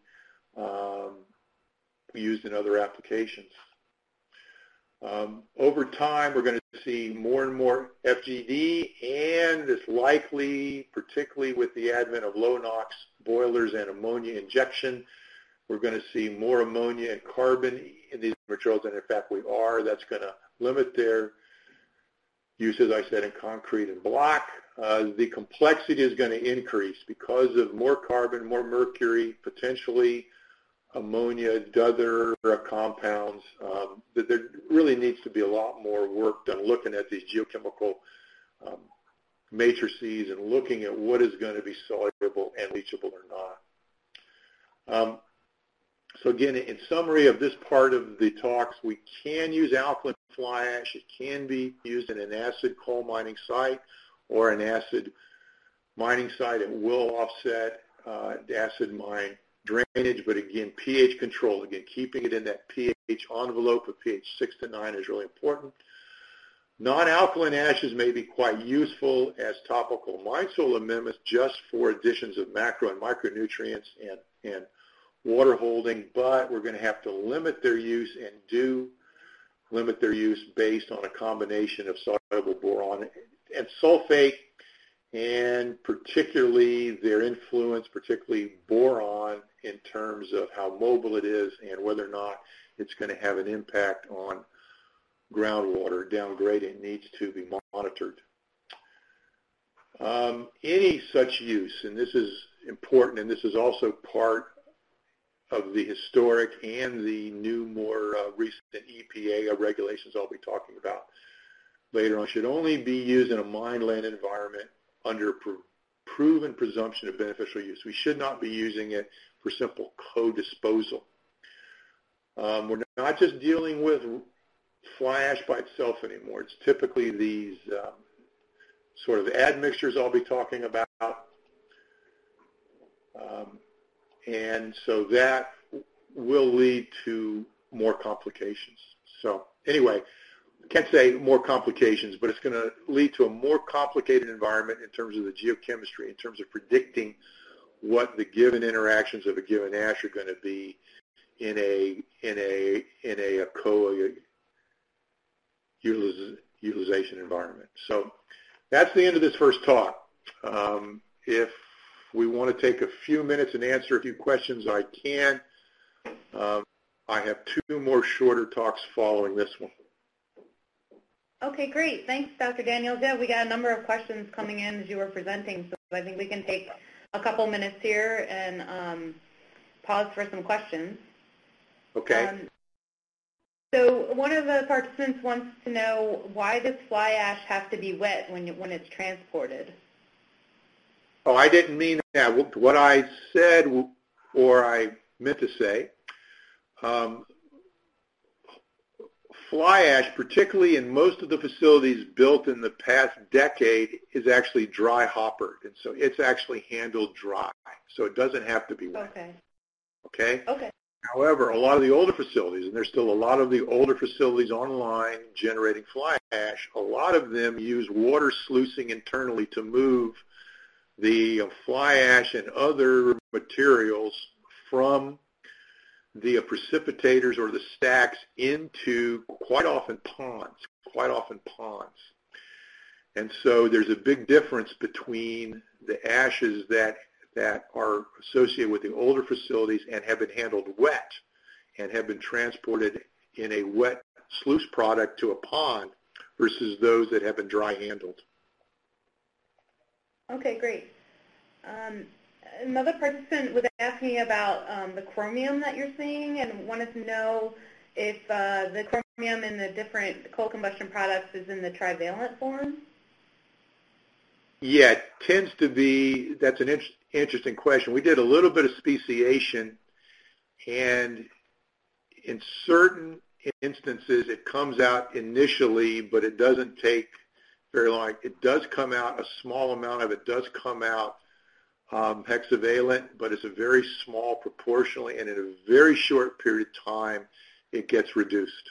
B: used in other applications. Over time, we're going to see more and more FGD, and it's likely, particularly with the advent of low NOx boilers and ammonia injection, we're going to see more ammonia and carbon in these materials, and in fact we are. That's going to limit their use, as I said, in concrete and block. The complexity is going to increase because of more carbon, more mercury, potentially ammonia, other compounds. That there really needs to be a lot more work done looking at these geochemical matrices and looking at what is going to be soluble and leachable or not. So again, in summary of this part of the talks, we can use alkaline fly ash. It can be used in an acid coal mining site or an acid mining site. It will offset acid mine drainage, but again, pH control. Again, keeping it in that pH envelope of pH 6 to 9 is really important. Non-alkaline ashes may be quite useful as topical mine soil amendments just for additions of macro and micronutrients and water holding, but we're going to have to limit their use and do limit their use based on a combination of soluble boron and sulfate, and particularly their influence, particularly boron, in terms of how mobile it is and whether or not it's going to have an impact on groundwater. Downgrading needs to be monitored. Any such use, and this is important, and this is also part of the historic and the new, more recent EPA regulations I'll be talking about later on, should only be used in a mine land environment under proven presumption of beneficial use. We should not be using it for simple co-disposal. We're not just dealing with fly ash by itself anymore. It's typically these sort of admixtures I'll be talking about. And so that will lead to more complications. So anyway, I can't say more complications, but it's going to lead to a more complicated environment in terms of the geochemistry, in terms of predicting what the given interactions of a given ash are going to be in a co-utilization environment. So that's the end of this first talk. If we want to take a few minutes and answer a few questions, I can. I have two more shorter talks following this one.
A: Okay, great. Thanks, Dr. Daniels. Yeah, we got a number of questions coming in as you were presenting, so I think we can take a couple minutes here and pause for some questions.
B: Okay.
A: So one of the participants wants to know, why does fly ash have to be wet when it's transported?
B: Oh, I didn't mean that. What I said, or I meant to say, fly ash, particularly in most of the facilities built in the past decade, is actually dry hoppered, and so it's actually handled dry, so it doesn't have to be wet.
A: Okay.
B: Okay?
A: Okay.
B: However, a lot of the older facilities, and there's still a lot of the older facilities online generating fly ash, a lot of them use water sluicing internally to move the fly ash and other materials from the precipitators or the stacks into quite often ponds. And so there's a big difference between the ashes that are associated with the older facilities and have been handled wet and have been transported in a wet sluice product to a pond versus those that have been dry handled.
A: Okay, great. Another participant was asking about the chromium that you're seeing and wanted to know if the chromium in the different coal combustion products is in the trivalent form.
B: Yeah, it tends to be. That's an interesting question. We did a little bit of speciation, and in certain instances it comes out initially, but it doesn't take very long. It does come out, a small amount of it does come out hexavalent, but it's a very small proportionally, and in a very short period of time, it gets reduced.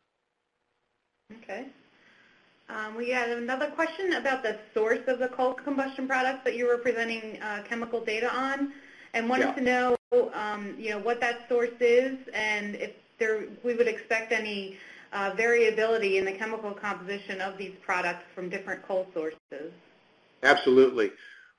A: Okay. We had another question about the source of the coal combustion products that you were presenting chemical data on, and wanted to know, what that source is, and if we would expect any variability in the chemical composition of these products from different coal sources.
B: Absolutely.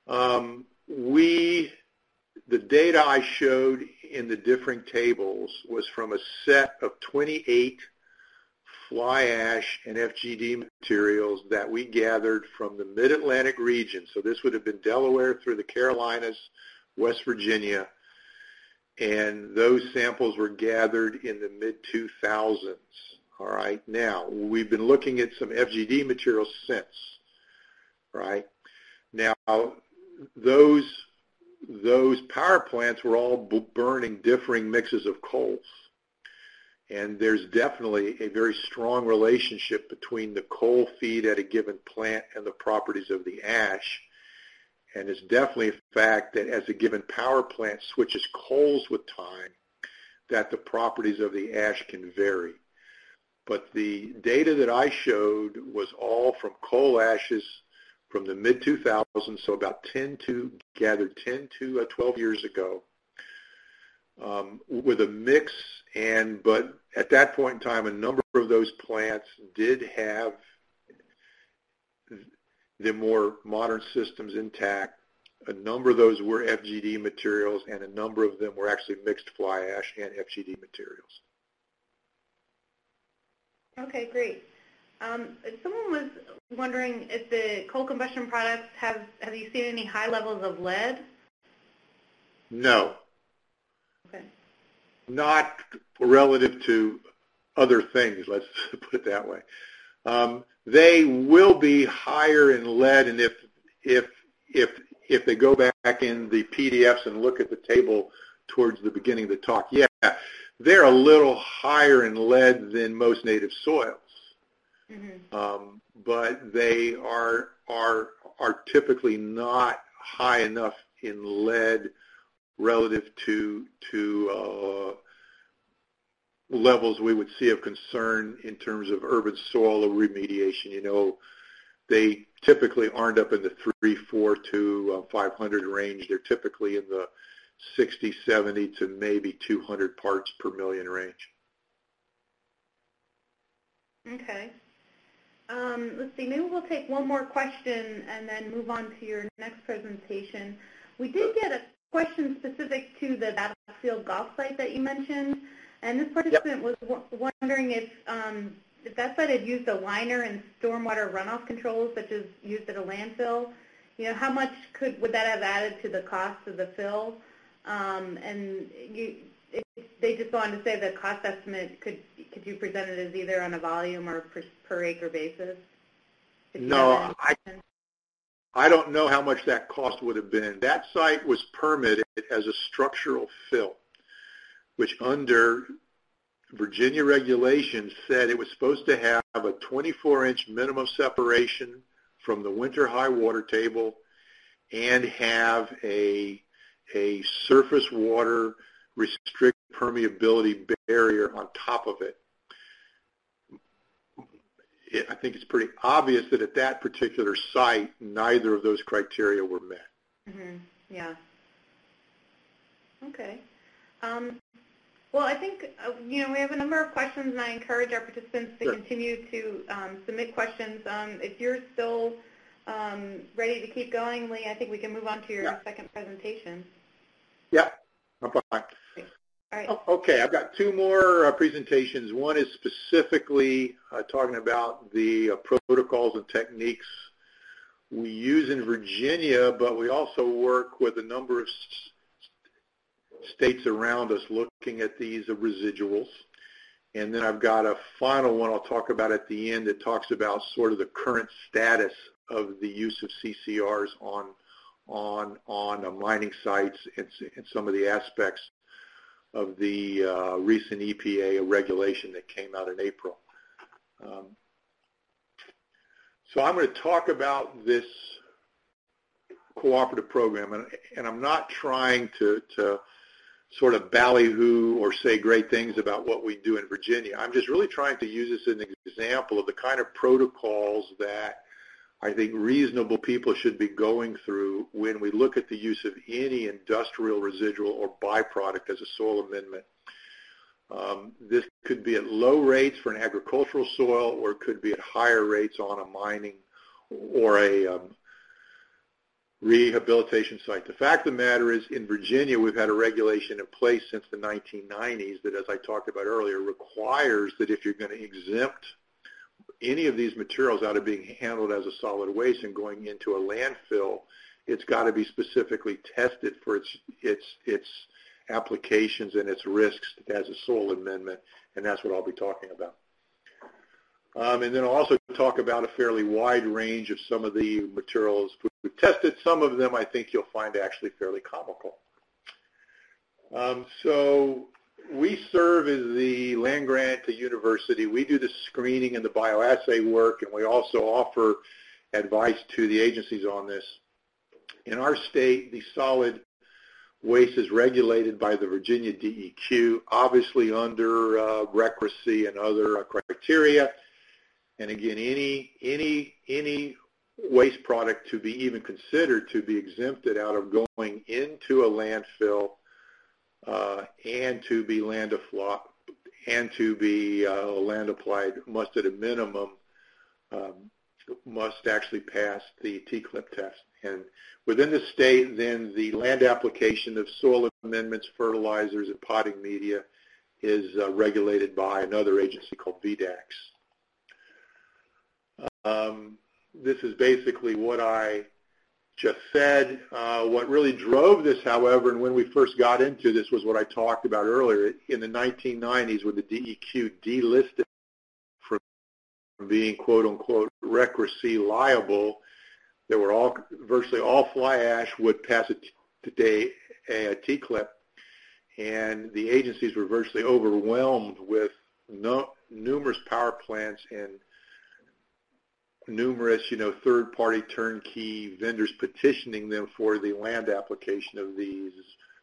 B: The data I showed in the different tables was from a set of 28 fly ash and FGD materials that we gathered from the Mid-Atlantic region. So this would have been Delaware through the Carolinas, West Virginia, and those samples were gathered in the mid-2000s. All right. Now, we've been looking at some FGD materials since. Right. Now, those power plants were all burning differing mixes of coals. And there's definitely a very strong relationship between the coal feed at a given plant and the properties of the ash. And it's definitely a fact that as a given power plant switches coals with time, that the properties of the ash can vary. But the data that I showed was all from coal ashes from the mid-2000s, so about gathered 10 to 12 years ago, with a mix, but at that point in time, a number of those plants did have the more modern systems intact. A number of those were FGD materials, and a number of them were actually mixed fly ash and FGD materials.
A: Okay, great. Someone was wondering if the coal combustion products, have you seen any high levels of lead?
B: No.
A: Okay.
B: Not relative to other things, let's put it that way. They will be higher in lead, and if they go back in the PDFs and look at the table towards the beginning of the talk, yeah, they're a little higher in lead than most native soils. Mm-hmm. But they are typically not high enough in lead relative to levels we would see of concern in terms of urban soil or remediation. They typically aren't up in the 300 to 500 range. They're typically in the 60, 70 to maybe 200 parts per million range.
A: Okay. Let's see, maybe we'll take one more question and then move on to your next presentation. We did get a question specific to the battlefield golf site that you mentioned, and this participant was wondering if that site had used a liner and stormwater runoff controls such as used at a landfill. How much would that have added to the cost of the fill? They just wanted to say the cost estimate, could you present it as either on a volume or per acre basis?
B: No, I don't know how much that cost would have been. That site was permitted as a structural fill, which under Virginia regulations said it was supposed to have a 24-inch minimum separation from the winter high water table and have a surface water restricted permeability barrier on top of it. I think it's pretty obvious that at that particular site, neither of those criteria were met.
A: Mm-hmm. Yeah. Okay. Well, I think, we have a number of questions, and I encourage our participants to continue to submit questions. If you're still ready to keep going, Lee, I think we can move on to your second presentation.
B: Yeah, I'm fine.
A: All right.
B: Okay, I've got two more presentations. One is specifically talking about the protocols and techniques we use in Virginia, but we also work with a number of states around us looking at these residuals. And then I've got a final one I'll talk about at the end that talks about sort of the current status of the use of CCRs on mining sites and some of the aspects of the recent EPA regulation that came out in April. So I'm going to talk about this cooperative program, and I'm not trying to sort of ballyhoo or say great things about what we do in Virginia. I'm just really trying to use this as an example of the kind of protocols that I think reasonable people should be going through when we look at the use of any industrial residual or byproduct as a soil amendment. This could be at low rates for an agricultural soil, or it could be at higher rates on a mining or a rehabilitation site. The fact of the matter is, in Virginia, we've had a regulation in place since the 1990s that, as I talked about earlier, requires that if you're going to exempt any of these materials out of being handled as a solid waste and going into a landfill, it's got to be specifically tested for its applications and its risks as a soil amendment, and that's what I'll be talking about. And then I'll also talk about a fairly wide range of some of the materials we've tested. Some of them I think you'll find actually fairly comical. So we serve as the land-grant to university. We do the screening and the bioassay work, and we also offer advice to the agencies on this. In our state, the solid waste is regulated by the Virginia DEQ, obviously under RCRA and other criteria. And again, any waste product to be even considered to be exempted out of going into a landfill and to be land applied must at a minimum must actually pass the TCLIP test. And within the state, then the land application of soil amendments, fertilizers, and potting media is regulated by another agency called VDAX. This is basically what I just said. What really drove this, however, and when we first got into this, was what I talked about earlier. In the 1990s, when the DEQ delisted from being quote-unquote RCRA liable, there were virtually all fly ash would pass a TCLIP, and the agencies were virtually overwhelmed with numerous power plants and numerous, third-party turnkey vendors petitioning them for the land application of these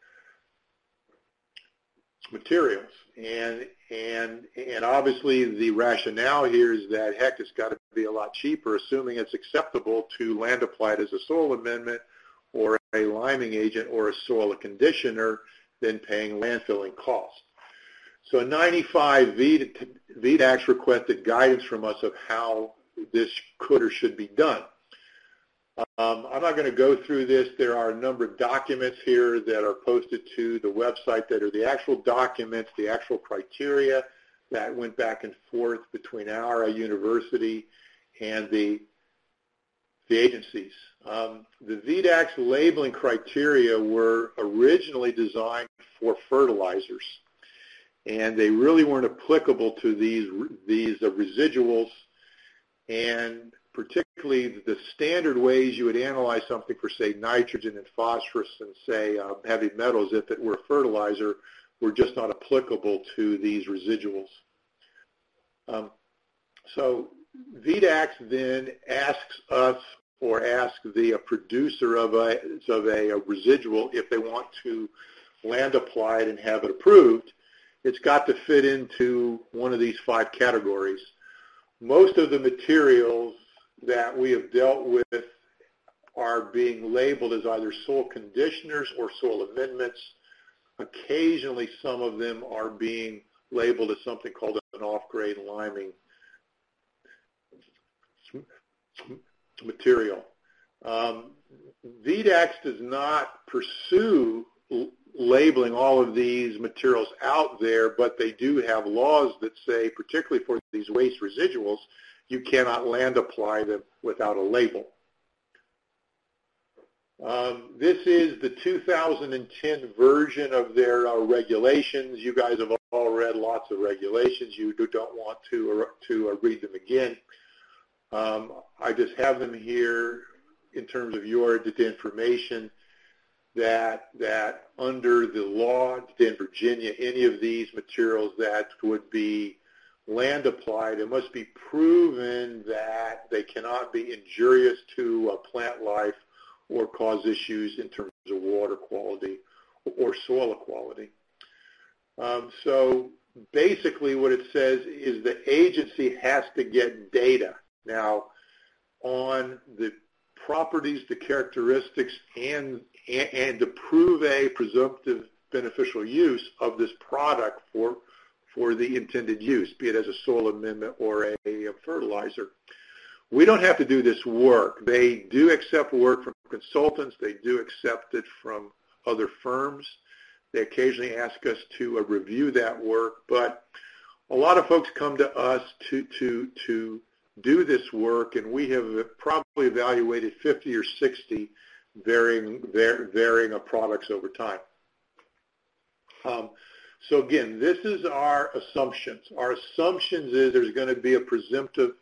B: materials. And obviously the rationale here is that, heck, it's got to be a lot cheaper, assuming it's acceptable to land apply it as a soil amendment or a liming agent or a soil conditioner than paying landfilling costs. So in 95, VDAX requested guidance from us of how this could or should be done. I'm not going to go through this. There are a number of documents here that are posted to the website that are the actual documents, the actual criteria that went back and forth between our university and the agencies. The VDAX labeling criteria were originally designed for fertilizers, and they really weren't applicable to these residuals, and particularly the standard ways you would analyze something for, say, nitrogen and phosphorus and, say, heavy metals, if it were a fertilizer, were just not applicable to these residuals. So VDAX then asks us, or asks the producer of a residual, if they want to land apply it and have it approved. It's got to fit into one of these 5 categories. Most of the materials that we have dealt with are being labeled as either soil conditioners or soil amendments. Occasionally, some of them are being labeled as something called an off-grade liming material. VDAX does not pursue labeling all of these materials out there, but they do have laws that say, particularly for these waste residuals, you cannot land apply them without a label. This is the 2010 version of their regulations. You guys have all read lots of regulations. You don't want to read them again. I just have them here in terms of your information that under the law in Virginia, any of these materials that would be land applied, it must be proven that they cannot be injurious to plant life or cause issues in terms of water quality or soil quality. So basically what it says is the agency has to get data now on the properties, the characteristics, and to prove a presumptive beneficial use of this product for the intended use, be it as a soil amendment or a fertilizer. We don't have to do this work. They do accept work from consultants. They do accept it from other firms. They occasionally ask us to review that work, but a lot of folks come to us to do this work, and we have probably evaluated 50 or 60 varying products over time. So again, this is our assumptions. Our assumptions is there's going to be a presumptive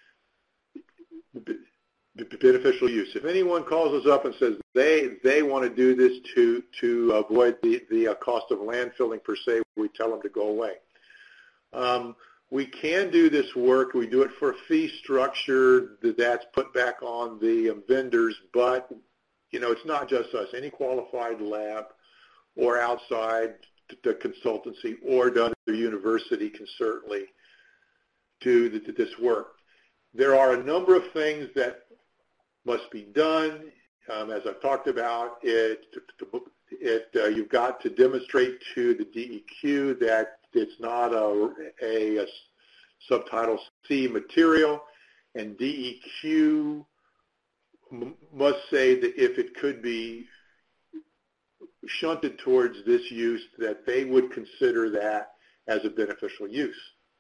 B: beneficial use. If anyone calls us up and says they want to do this to avoid the cost of landfilling per se, we tell them to go away. We can do this work. We do it for a fee structure that's put back on the vendors, but it's not just us. Any qualified lab or outside the consultancy or the university can certainly do this work. There are a number of things that must be done. As I've talked about, you've got to demonstrate to the DEQ that it's not a subtitle C material, and DEQ must say that if it could be shunted towards this use, that they would consider that as a beneficial use.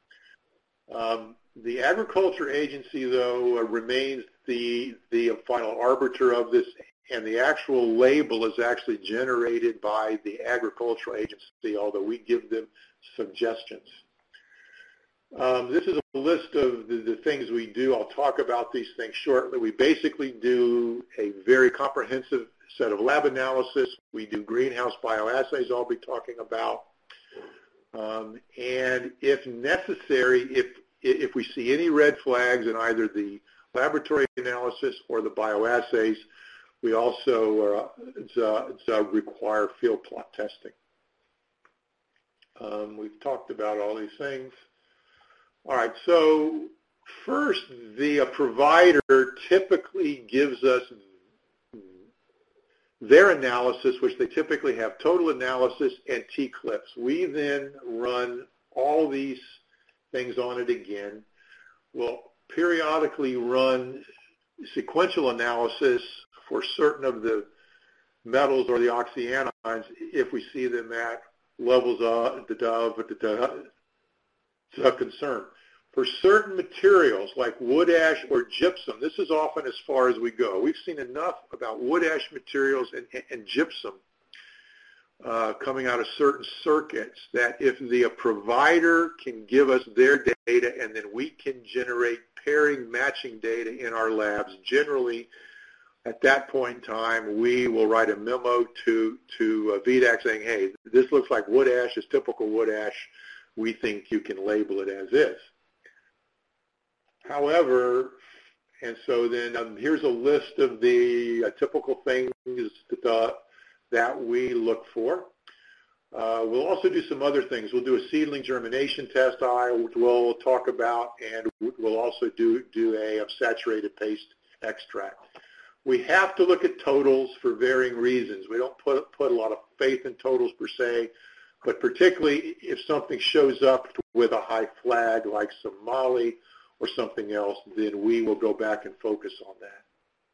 B: The Agriculture Agency, though, remains the final arbiter of this, and the actual label is actually generated by the Agricultural Agency, although we give them suggestions. This is a list of the things we do. I'll talk about these things shortly. We basically do a very comprehensive set of lab analysis. We do greenhouse bioassays I'll be talking about. And if necessary, if we see any red flags in either the laboratory analysis or the bioassays, we also require field plot testing. We've talked about all these things. All right, so first, the provider typically gives us their analysis, which they typically have total analysis and T-clips. We then run all these things on it again. We'll periodically run sequential analysis for certain of the metals or the oxyanions if we see them at levels of concern. For certain materials like wood ash or gypsum, this is often as far as we go. We've seen enough about wood ash materials and gypsum coming out of certain circuits that if the provider can give us their data and then we can generate pairing matching data in our labs, generally at that point in time we will write a memo to VDAC saying, hey, this looks like wood ash, is typical wood ash. We think you can label it as is. However, and so then here's a list of the typical things that we look for. We'll also do some other things. We'll do a seedling germination test we'll talk about, and we'll also do a saturated paste extract. We have to look at totals for varying reasons. We don't put a lot of faith in totals per se, but particularly if something shows up with a high flag like some moly or something else, then we will go back and focus on that.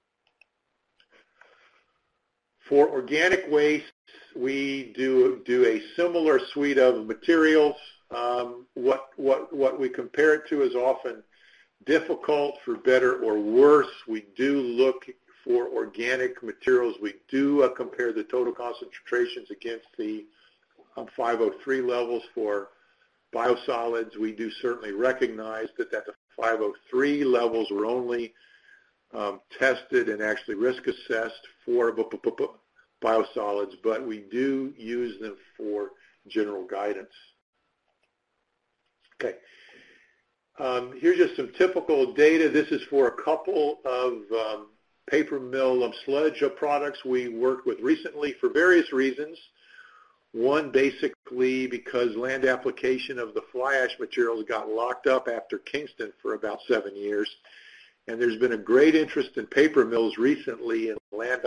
B: For organic waste, we do a similar suite of materials. What we compare it to is often difficult, for better or worse. We do look for organic materials. We do compare the total concentrations against the 503 levels for biosolids. We do certainly recognize that the 503 levels were only tested and actually risk assessed for biosolids, but we do use them for general guidance. Okay, Here's just some typical data. This is for a couple of paper mill sludge products we worked with recently for various reasons. One, basically because land application of the fly ash materials got locked up after Kingston for about 7 years. And there's been a great interest in paper mills recently in land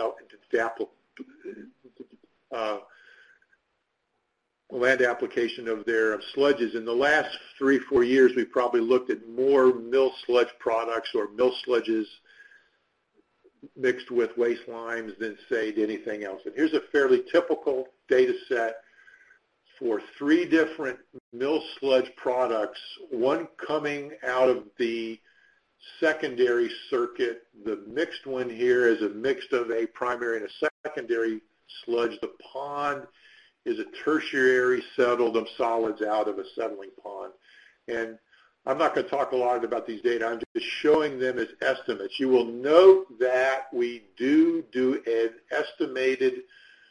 B: application of their sludges. In the last 3-4 years, we've probably looked at more mill sludge products or mill sludges mixed with waste limes than, say, anything else. And here's a fairly typical data set for 3 different mill sludge products, one coming out of the secondary circuit. The mixed one here is a mix of a primary and a secondary sludge. The pond is a tertiary settled solids out of a settling pond. And I'm not going to talk a lot about these data. I'm just showing them as estimates. You will note that we do an estimated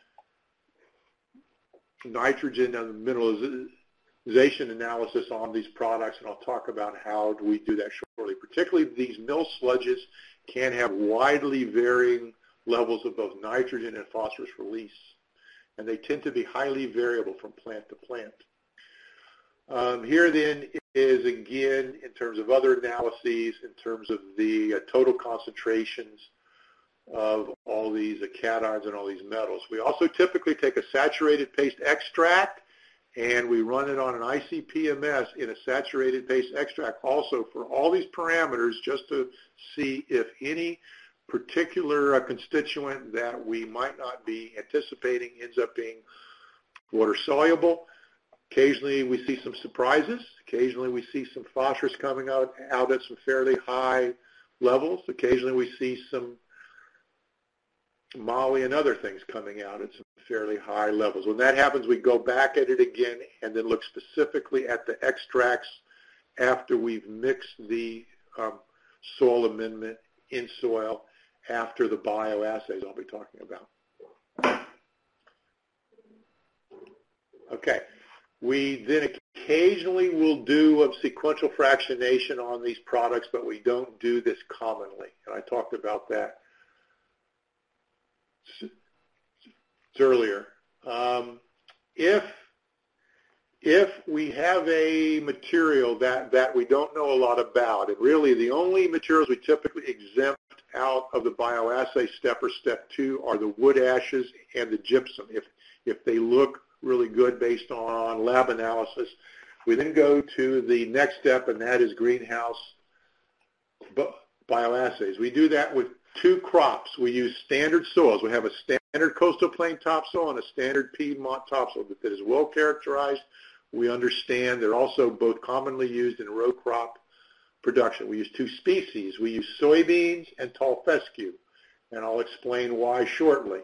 B: nitrogen and mineralization analysis on these products, and I'll talk about how we do that shortly. Particularly these mill sludges can have widely varying levels of both nitrogen and phosphorus release, and they tend to be highly variable from plant to plant. Here then is, again, in terms of other analyses, in terms of the total concentrations of all these cations and all these metals. We also typically take a saturated paste extract and we run it on an ICP-MS in a saturated paste extract also for all these parameters, just to see if any particular constituent that we might not be anticipating ends up being water soluble. Occasionally we see some surprises. Occasionally we see some phosphorus coming out at some fairly high levels. Occasionally we see some moly and other things coming out at some fairly high levels. When that happens, we go back at it again and then look specifically at the extracts after we've mixed the soil amendment in soil after the bioassays I'll be talking about. Okay. We then occasionally will do a sequential fractionation on these products, but we don't do this commonly. And I talked about that earlier. If we have a material that we don't know a lot about, and really the only materials we typically exempt out of the bioassay step or step 2 are the wood ashes and the gypsum. If they look really good based on lab analysis, we then go to the next step, and that is greenhouse bioassays. We do that with 2 crops. We use standard soils. We have a standard coastal plain topsoil and a standard Piedmont topsoil that is well characterized. We understand they're also both commonly used in row crop production. We use 2 species. We use soybeans and tall fescue, and I'll explain why shortly.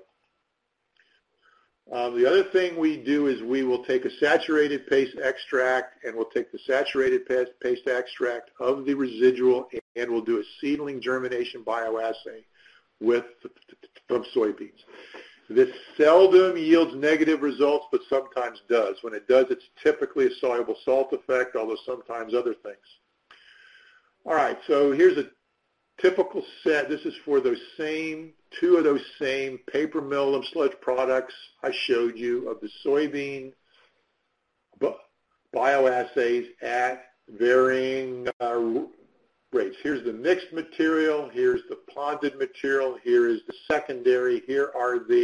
B: The other thing we do is we will take a saturated paste extract, and we'll take the saturated paste extract of the residual, and we'll do a seedling germination bioassay with from soybeans. This seldom yields negative results, but sometimes does. When it does, it's typically a soluble salt effect, although sometimes other things. All right, so here's a typical set. This is for those same 2 of those same paper mill sludge products I showed you of the soybean bioassays at varying rates. Here's the mixed material. Here's the ponded material. Here is the secondary. Here are the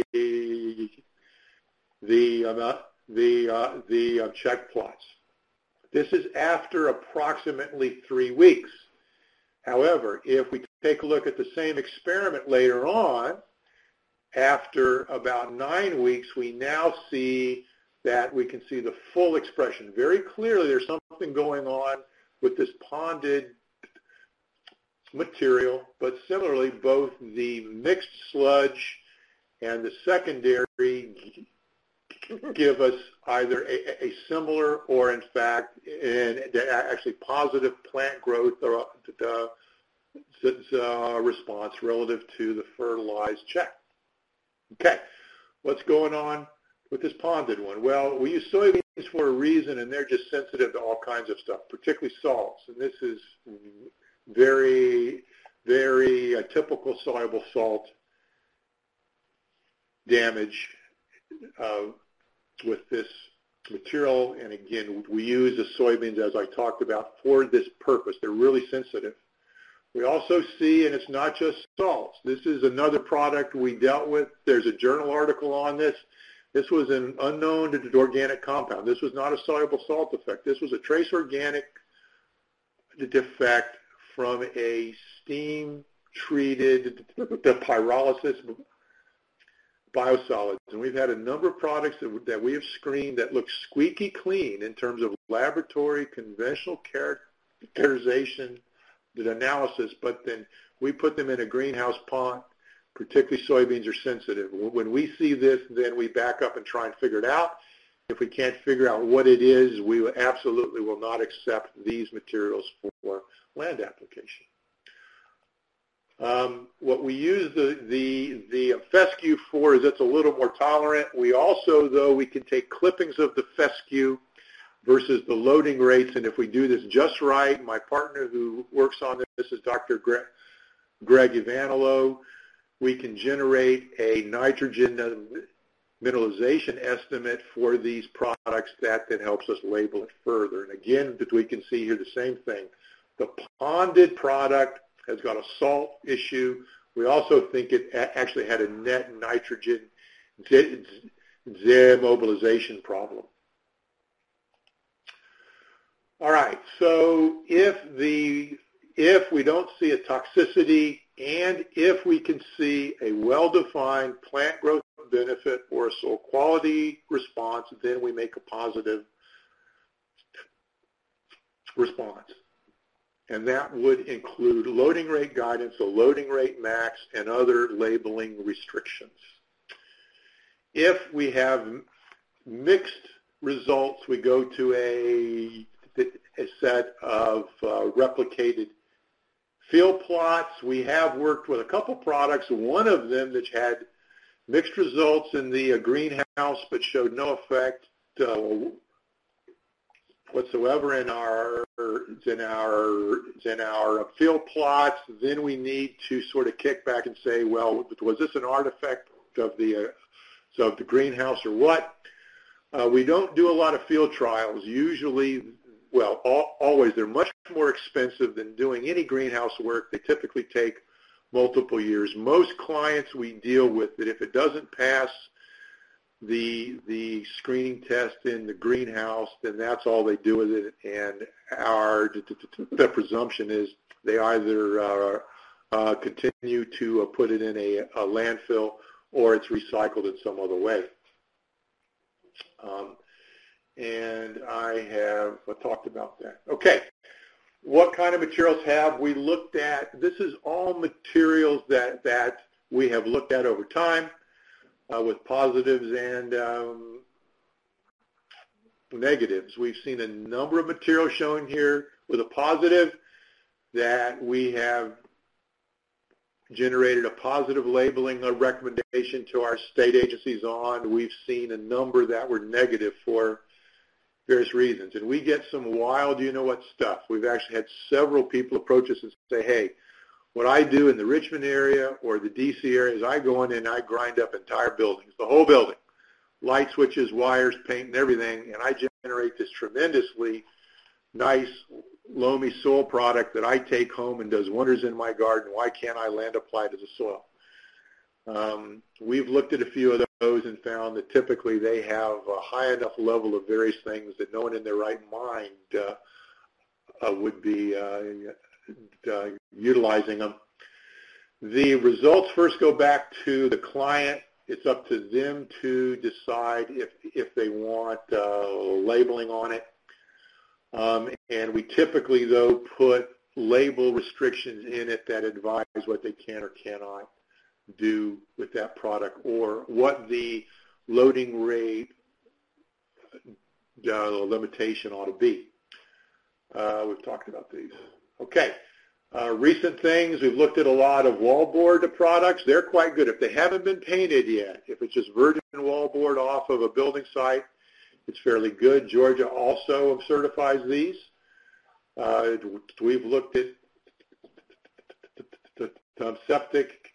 B: check plots. This is after approximately 3 weeks. However, if we take a look at the same experiment later on, after about 9 weeks, we now see that we can see the full expression. Very clearly, there's something going on with this ponded material, but similarly, both the mixed sludge and the secondary give us either a similar or, in fact, actually positive plant growth or response relative to the fertilized check. Okay, what's going on with this ponded one? Well, we use soybean for a reason, and they're just sensitive to all kinds of stuff, particularly salts. And this is very, very typical soluble salt damage with this material. And again, we use the soybeans, as I talked about, for this purpose. They're really sensitive. We also see, and it's not just salts, this is another product we dealt with. There's a journal article on this. This was an unknown organic compound. This was not a soluble salt defect. This was a trace organic defect from a steam-treated pyrolysis biosolids. And we've had a number of products that we have screened that look squeaky clean in terms of laboratory conventional characterization, the analysis, but then we put them in a greenhouse pond. Particularly soybeans are sensitive. When we see this, then we back up and try and figure it out. If we can't figure out what it is, we absolutely will not accept these materials for land application. What we use the fescue for is it's a little more tolerant. We also, though, we can take clippings of the fescue versus the loading rates, and if we do this just right, my partner who works on this is Dr. Greg Ivanillo, we can generate a nitrogen mineralization estimate for these products that then helps us label it further. And again, we can see here the same thing. The ponded product has got a salt issue. We also think it actually had a net nitrogen demobilization problem. All right, so if we don't see a toxicity and if we can see a well-defined plant growth benefit or a soil quality response, then we make a positive response. And that would include loading rate guidance, a loading rate max, and other labeling restrictions. If we have mixed results, we go to a set of replicated field plots. We have worked with a couple products, one of them that had mixed results in the greenhouse but showed no effect whatsoever in our field plots. Then we need to sort of kick back and say, well, was this an artifact of the greenhouse or what? We don't do a lot of field trials. Usually, well, always, they're much more expensive than doing any greenhouse work. They typically take multiple years. Most clients we deal with, that if it doesn't pass the screening test in the greenhouse, then that's all they do with it. And the presumption is they either continue to put it in a landfill or it's recycled in some other way. And I have talked about that. Okay, what kind of materials have we looked at? This is all materials that we have looked at over time with positives and negatives. We've seen a number of materials shown here with a positive that we have generated a positive labeling recommendation to our state agencies on. We've seen a number that were negative for various reasons. And we get some wild, you-know-what stuff. We've actually had several people approach us and say, hey, what I do in the Richmond area or the D.C. area is I go in and I grind up entire buildings, the whole building, light switches, wires, paint, and everything, and I generate this tremendously nice, loamy soil product that I take home and does wonders in my garden. Why can't I land apply to the soil? We've looked at a few of those and found that typically they have a high enough level of various things that no one in their right mind would be utilizing them. The results first go back to the client. It's up to them to decide if they want labeling on it. And we typically, though, put label restrictions in it that advise what they can or cannot do with that product or what the loading rate limitation ought to be. We've talked about these. Okay. Recent things, we've looked at a lot of wallboard products. They're quite good. If they haven't been painted yet, if it's just virgin wallboard off of a building site, It's fairly good. Georgia also certifies these. We've looked at septic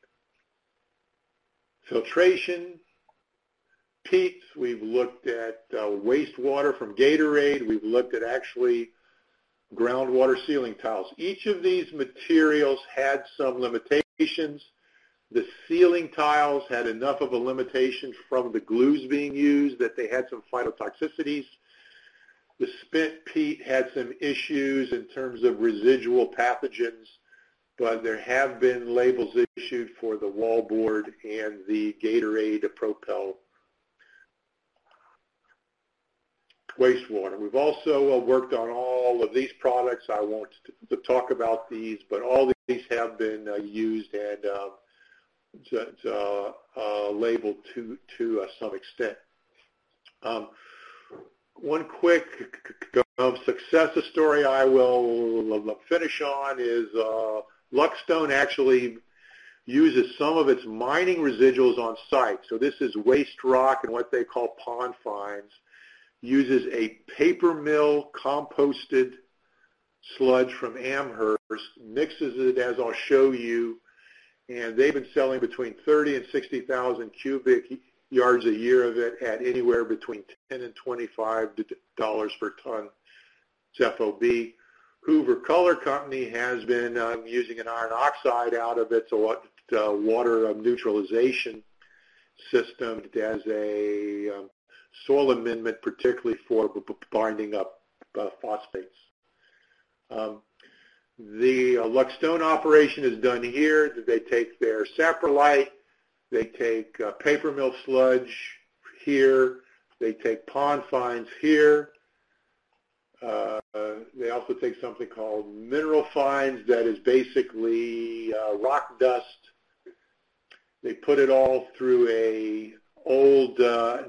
B: filtration, peats. We've looked at wastewater from Gatorade. We've looked at actually groundwater sealing tiles. Each of these materials had some limitations. The sealing tiles had enough of a limitation from the glues being used that they had some phytotoxicities. The spent peat had some issues in terms of residual pathogens, but there have been labels issued for the wallboard and the Gatorade Propel wastewater. We've also worked on all of these products. I won't talk about these, but all these have been used and labeled to some extent. One quick success story I will finish on is Luckstone actually uses some of its mining residuals on site. So this is waste rock and what they call pond fines. Uses a paper mill composted sludge from Amherst, mixes it as I'll show you, and they've been selling between 30 and 60,000 cubic yards a year of it at anywhere between $10 and $25 per ton. It's FOB. Hoover Color Company has been using an iron oxide out of its water neutralization system as a soil amendment, particularly for binding up phosphates. The Luckstone operation is done here. They take their saprolite, they take paper mill sludge here, they take pond fines here. They also take something called mineral fines that is basically rock dust. They put it all through a old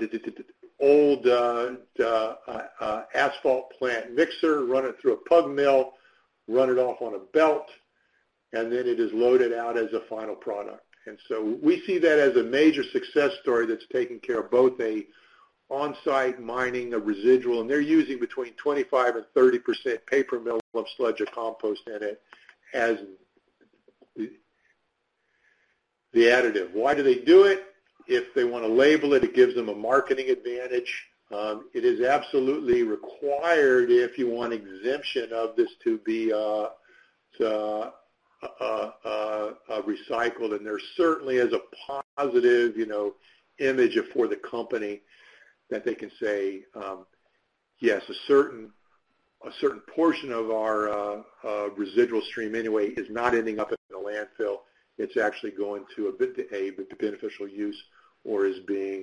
B: asphalt plant mixer, run it through a pug mill, run it off on a belt, and then it is loaded out as a final product. And so we see that as a major success story that's taking care of both a on-site mining, a residual, and they're using between 25 and 30% paper mill of sludge or compost in it as the additive. Why do they do it? If they want to label it, it gives them a marketing advantage. It is absolutely required if you want exemption of this to be recycled, and there certainly is a positive, image for the company that they can say, yes, a certain portion of our residual stream anyway is not ending up in a landfill. It's actually going to a beneficial use or is being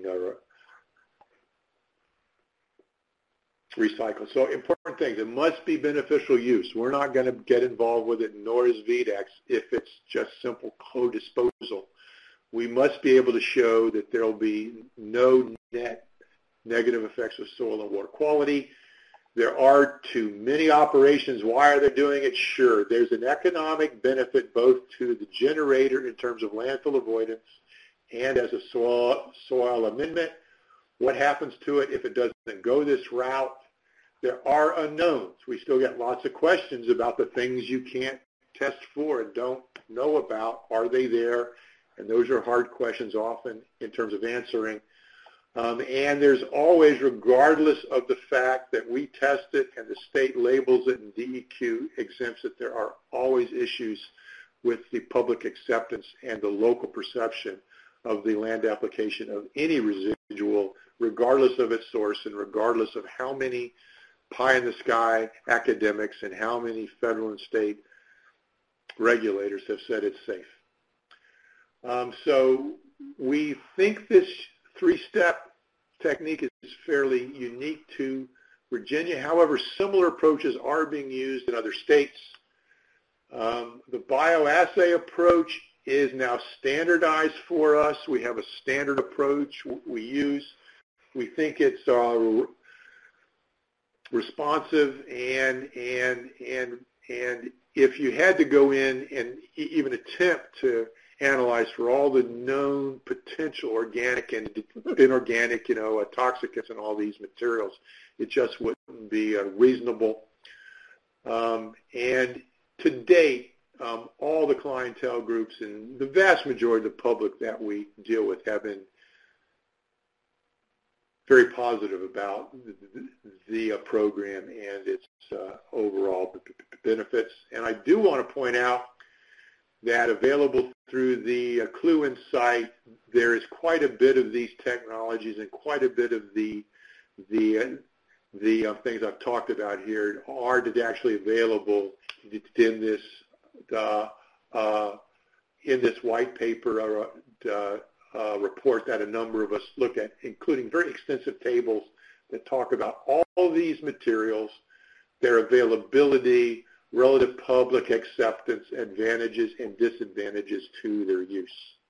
B: recycled. So important things. It must be beneficial use. We're not going to get involved with it, nor is VDEX, if it's just simple co-disposal. We must be able to show that there will be no net negative effects of soil and water quality. There are too many operations. Why are they doing it? Sure. There's an economic benefit both to the generator in terms of landfill avoidance and as a soil amendment. What happens to it if it doesn't go this route? There are unknowns. We still get lots of questions about the things you can't test for and don't know about. Are they there? And those are hard questions often in terms of answering. And there's always, regardless of the fact that we test it and the state labels it and DEQ exempts it, there are always issues with the public acceptance and the local perception of the land application of any residual, regardless of its source and regardless of how many pie-in-the-sky academics and how many federal and state regulators have said it's safe. So we think this three-step technique is fairly unique to Virginia. However, similar approaches are being used in other states. The bioassay approach is now standardized for us. We have a standard approach we use. We think it's responsive, and if you had to go in and even attempt to analyzed for all the known potential organic and inorganic, toxicants in all these materials. It just wouldn't be reasonable. And to date, all the clientele groups and the vast majority of the public that we deal with have been very positive about the program and its overall benefits. And I do want to point out that available through the Cluent site, there is quite a bit of these technologies and quite a bit of the things I've talked about here are actually available in this white paper report that a number of us looked at, including very extensive tables that talk about all these materials, their availability, relative public acceptance, advantages and disadvantages to their use.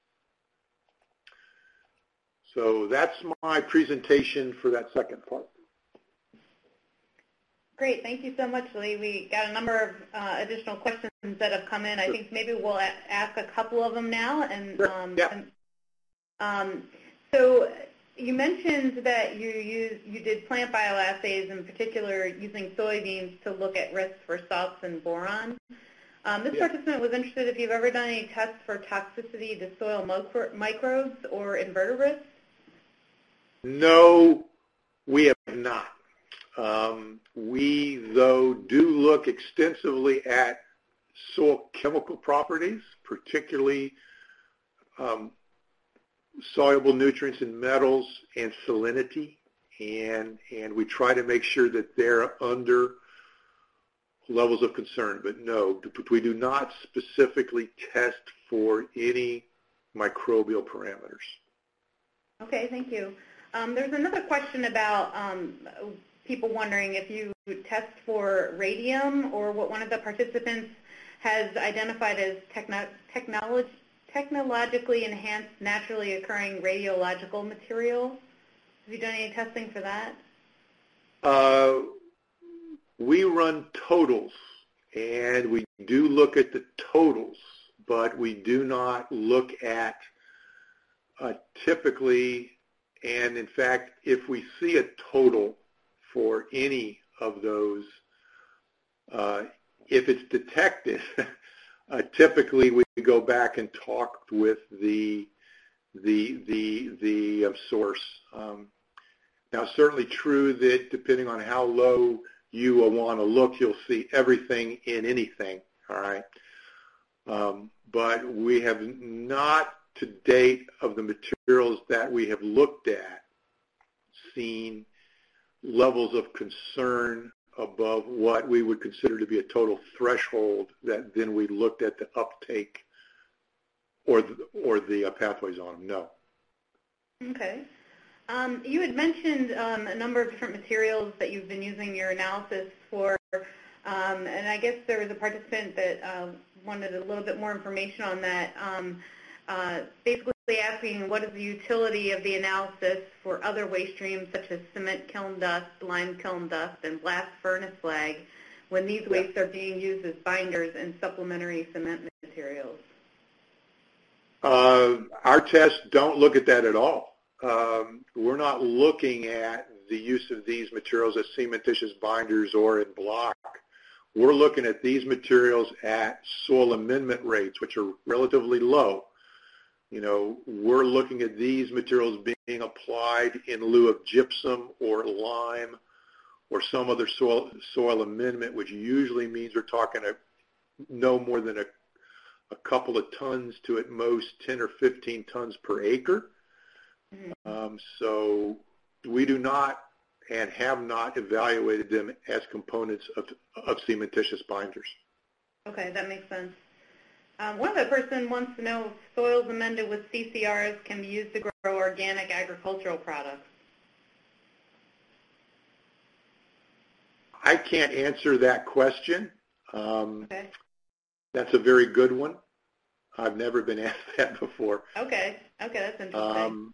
B: So that's my presentation for that second part.
A: Great. Thank you so much, Lee. We got a number of additional questions that have come in. I think maybe we'll ask a couple of them now. And so you mentioned that you did plant bioassays, in particular using soybeans to look at risks for salts and boron. This participant was interested if you've ever done any tests for toxicity to soil microbes or invertebrates.
B: No, we have not. We, though, do look extensively at soil chemical properties, particularly soluble nutrients and metals and salinity, and we try to make sure that they're under levels of concern. But no, we do not specifically test for any microbial parameters.
A: Okay, thank you. There's another question about people wondering if you test for radium or what one of the participants has identified as technologically enhanced, naturally occurring radiological material. Have you done any testing for that?
B: We run totals, and we do look at the totals, but we do not look at typically, and in fact, if we see a total for any of those, if it's detected, typically we go back and talk with the source. Now, certainly true that depending on how low you want to look, you'll see everything in anything. All right, but we have not to date of the materials that we have looked at seen levels of concern above what we would consider to be a total threshold that then we looked at the uptake or the pathways on them. No.
A: Okay. You had mentioned a number of different materials that you've been using your analysis for, and I guess there was a participant that wanted a little bit more information on that. Basically asking what is the utility of the analysis for other waste streams such as cement kiln dust, lime kiln dust, and blast furnace slag when these wastes are being used as binders and supplementary cement materials.
B: Our tests don't look at that at all. We're not looking at the use of these materials as cementitious binders or in block. We're looking at these materials at soil amendment rates, which are relatively low. We're looking at these materials being applied in lieu of gypsum or lime or some other soil amendment, which usually means we're talking no more than a couple of tons to at most 10 or 15 tons per acre. Mm-hmm. So we do not and have not evaluated them as components of cementitious binders.
A: Okay, that makes sense. One other person wants to know if soils amended with CCRs can be used to grow organic agricultural products.
B: I can't answer that question.
A: Okay.
B: That's a very good one. I've never been asked that before.
A: Okay, that's interesting.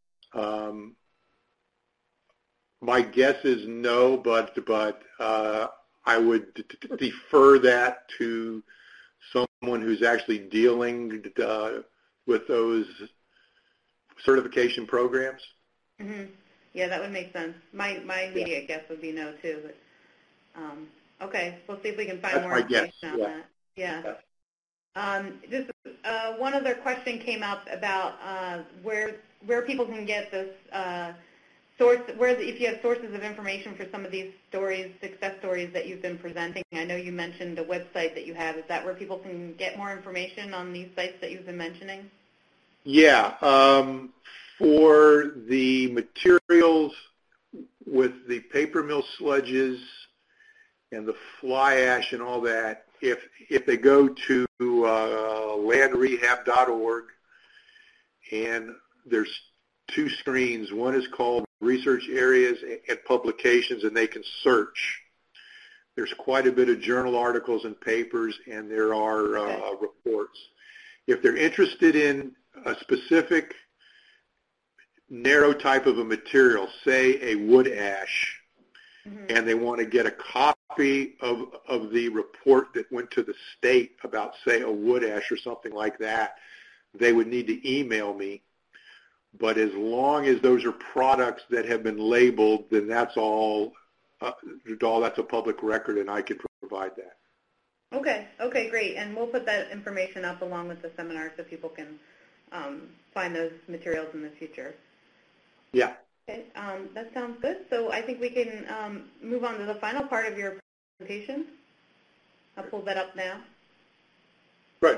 B: My guess is no, but I would defer that to someone who's actually dealing with those certification programs.
A: Mm-hmm. Yeah, that would make sense. My immediate guess would be no, too. But, okay, we'll see if we can find more information on that. Yeah. Just one other question came up about where people can get this if you have sources of information for some of these stories, success stories that you've been presenting. I know you mentioned a website that you have. Is that where people can get more information on these sites that you've been mentioning?
B: Yeah. For the materials with the paper mill sludges and the fly ash and all that, if they go to landrehab.org, and there's two screens. One is called Research Areas and Publications, and they can search. There's quite a bit of journal articles and papers, and there are reports. If they're interested in a specific narrow type of a material, say a wood ash, and they want to get a copy of the report that went to the state about, say, a wood ash or something like that, they would need to email me. But as long as those are products that have been labeled, then that's all that's a public record, and I can provide that.
A: Okay, great. And we'll put that information up along with the seminar so people can find those materials in the future.
B: Yeah.
A: Okay, that sounds good. So I think we can move on to the final part of your presentation. I'll pull that up now.
B: Right.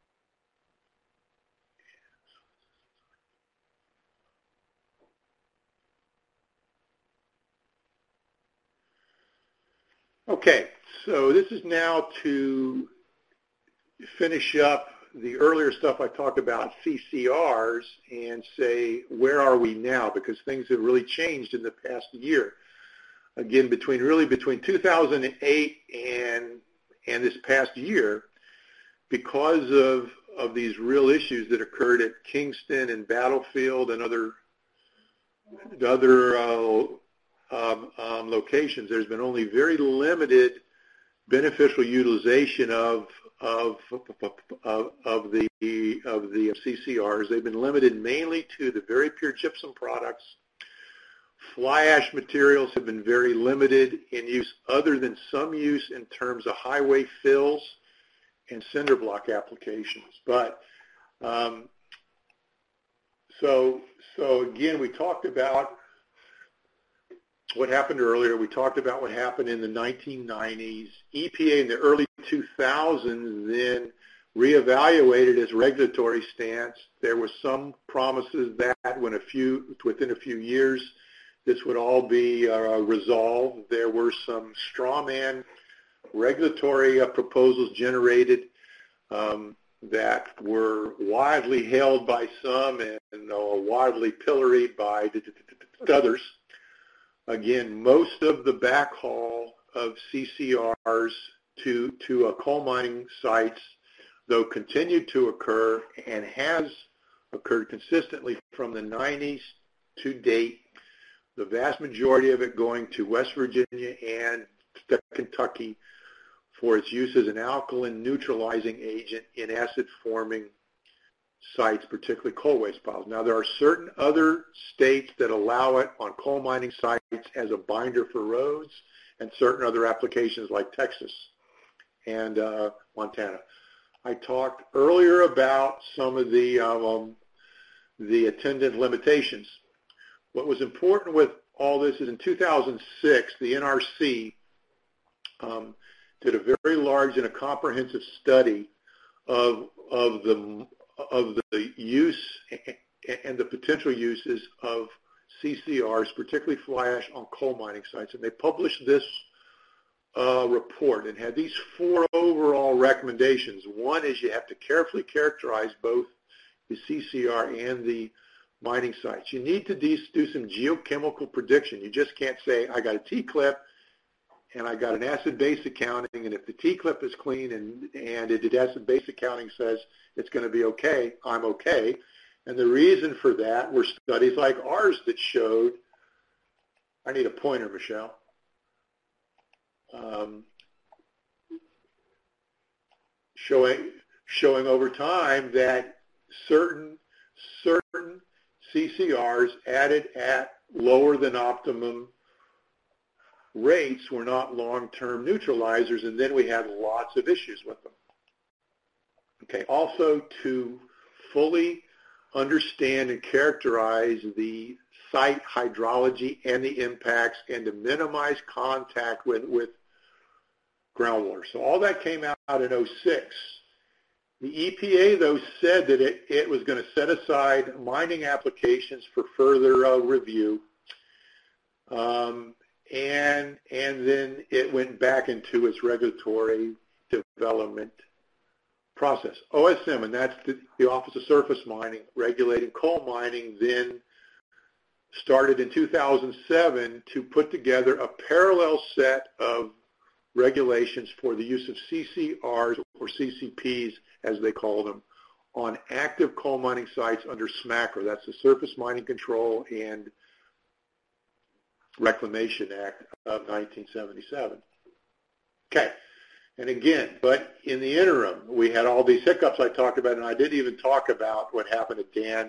B: Okay, so this is now to finish up the earlier stuff I talked about, CCRs, and say, where are we now? Because things have really changed in the past year. Again, between 2008 and this past year, because of these real issues that occurred at Kingston and Battlefield and other locations, there's been only very limited beneficial utilization of the CCRs. They've been limited mainly to the very pure gypsum products. Fly ash materials have been very limited in use, other than some use in terms of highway fills and cinder block applications. But so again, we talked about what happened earlier. We talked about what happened in the 1990s. EPA in the early 2000s then reevaluated its regulatory stance. There were some promises that within a few years this would all be resolved. There were some straw man regulatory proposals generated that were widely hailed by some and widely pilloried by others. Again, most of the backhaul of CCRs to coal mining sites, though, continued to occur and has occurred consistently from the 90s to date, the vast majority of it going to West Virginia and Kentucky for its use as an alkaline neutralizing agent in acid-forming sites, particularly coal waste piles. Now, there are certain other states that allow it on coal mining sites as a binder for roads, and certain other applications like Texas and Montana. I talked earlier about some of the attendant limitations. What was important with all this is in 2006, the NRC did a very large and a comprehensive study of the use and the potential uses of CCRs, particularly fly ash, on coal mining sites. And they published this report and had these 4 overall recommendations. One is you have to carefully characterize both the CCR and the mining sites. You need to do some geochemical prediction. You just can't say, I got a T-clip and I got an acid-base accounting, and if the T-clip is clean and the acid-base accounting says it's going to be okay, I'm okay. And the reason for that were studies like ours that showed, I need a pointer, Michelle, showing over time that certain CCRs added at lower than optimum rates were not long-term neutralizers, and then we had lots of issues with them. Okay, also to fully understand and characterize the site hydrology and the impacts and to minimize contact with groundwater. So all that came out in 06. The EPA, though, said that it was going to set aside mining applications for further review, and then it went back into its regulatory development process. OSM, and that's the Office of Surface Mining, regulating coal mining, then started in 2007 to put together a parallel set of regulations for the use of CCRs, or CCPs as they call them, on active coal mining sites under SMCRA. That's the Surface Mining Control and Reclamation Act of 1977. Okay, and again, but in the interim, we had all these hiccups I talked about, and I didn't even talk about what happened at Dan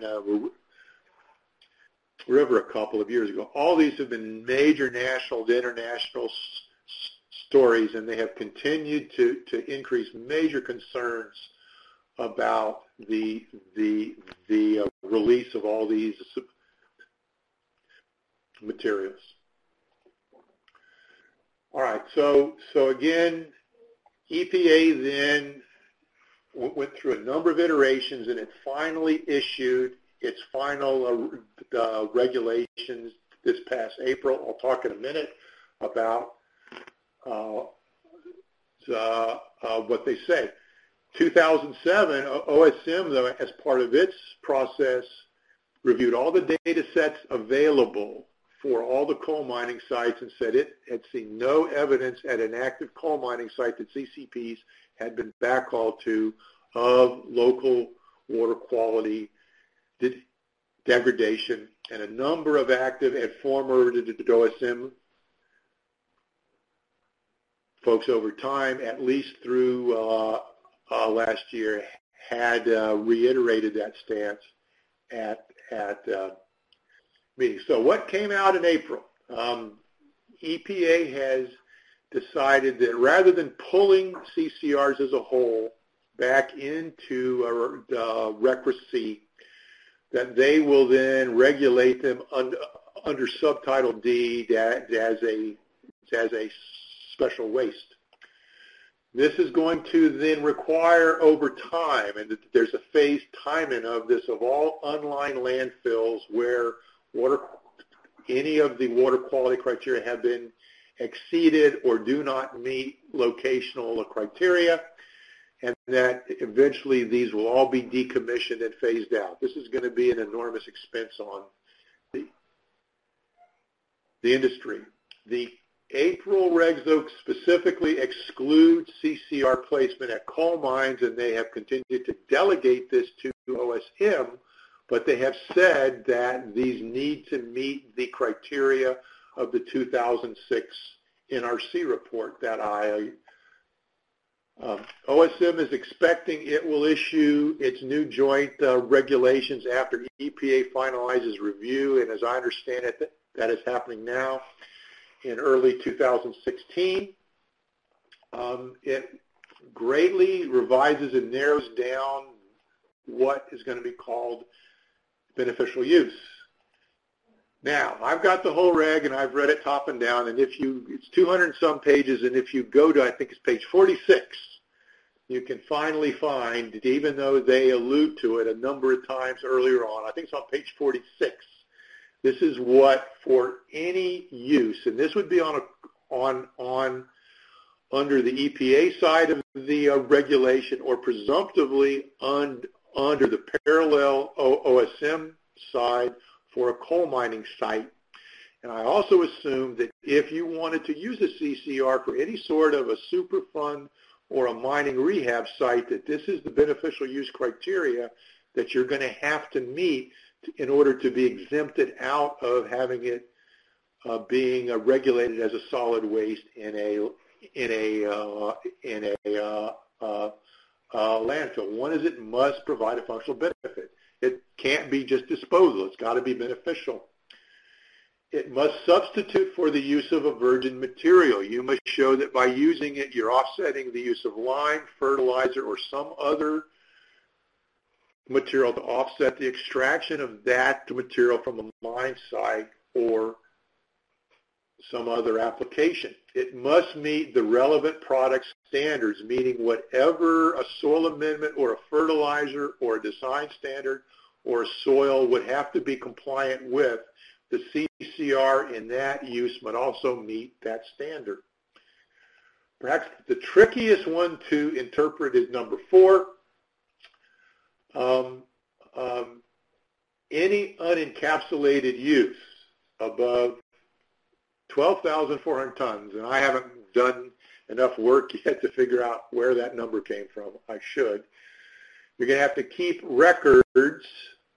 B: River a couple of years ago. All these have been major national to international stories, and they have continued to increase major concerns about the release of all these materials. All right, so again, EPA then went through a number of iterations, and it finally issued its final regulations this past April. I'll talk in a minute about what they say. 2007, OSM, though, as part of its process, reviewed all the data sets available for all the coal mining sites and said it had seen no evidence at an active coal mining site that CCPs had been backhauled to of local water quality degradation, and a number of active and former OSM folks over time, at least through last year, had reiterated that stance at meetings. So what came out in April? EPA has decided that rather than pulling CCRs as a whole back into RCRA, that they will then regulate them under Subtitle D as a special waste. This is going to then require over time, and there's a phased timing of this, of all unlined landfills where any of the water quality criteria have been exceeded or do not meet locational criteria, and that eventually these will all be decommissioned and phased out. This is going to be an enormous expense on the industry. The April regs, though, specifically exclude CCR placement at coal mines, and they have continued to delegate this to OSM, but they have said that these need to meet the criteria of the 2006 NRC report that OSM is expecting it will issue its new joint regulations after EPA finalizes review, and as I understand it, that is happening now in early 2016. It greatly revises and narrows down what is going to be called beneficial use. Now, I've got the whole reg, and I've read it top and down, and it's 200 and some pages, and if you go to, I think it's page 46, you can finally find, even though they allude to it a number of times earlier on, I think it's on page 46, this is what, for any use, and this would be under the EPA side of the regulation, or presumptively under the parallel OSM side for a coal mining site. And I also assume that if you wanted to use a CCR for any sort of a Superfund or a mining rehab site, that this is the beneficial use criteria that you're going to have to meet in order to be exempted out of having it being regulated as a solid waste in a landfill. One is it must provide a functional benefit. It can't be just disposal. It's got to be beneficial. It must substitute for the use of a virgin material. You must show that by using it, you're offsetting the use of lime, fertilizer, or some other material to offset the extraction of that material from a mine site or some other application. It must meet the relevant product standards, meaning whatever a soil amendment or a fertilizer or a design standard or a soil would have to be compliant with, the CCR in that use must also meet that standard. Perhaps the trickiest one to interpret is number 4. Any unencapsulated use above 12,400 tons, and I haven't done enough work yet to figure out where that number came from. I should. You're going to have to keep records,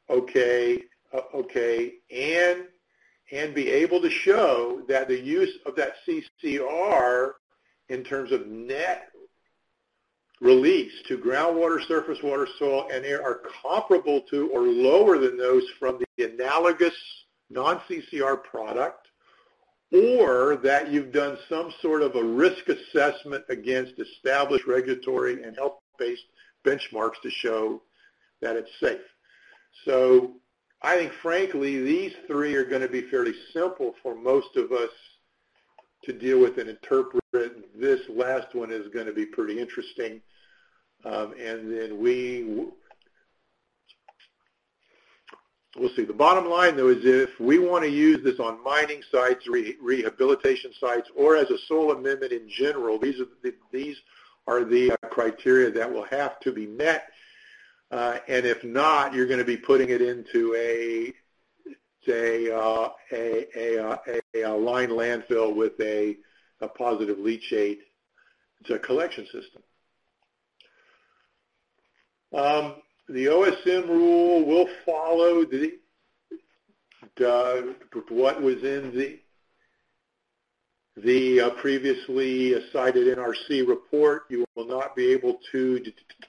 B: and be able to show that the use of that CCR in terms of net release to groundwater, surface water, soil, and air are comparable to or lower than those from the analogous non-CCR product, or that you've done some sort of a risk assessment against established regulatory and health-based benchmarks to show that it's safe. So I think, frankly, these 3 are going to be fairly simple for most of us to deal with and interpret. This last one is going to be pretty interesting. And then we'll see. The bottom line, though, is if we want to use this on mining sites, rehabilitation sites, or as a soil amendment in general, these are the criteria that will have to be met. And if not, you're going to be putting it into a lined landfill with a positive leachate. It's a collection system. The OSM rule will follow what was in the previously cited NRC report. You will not be able to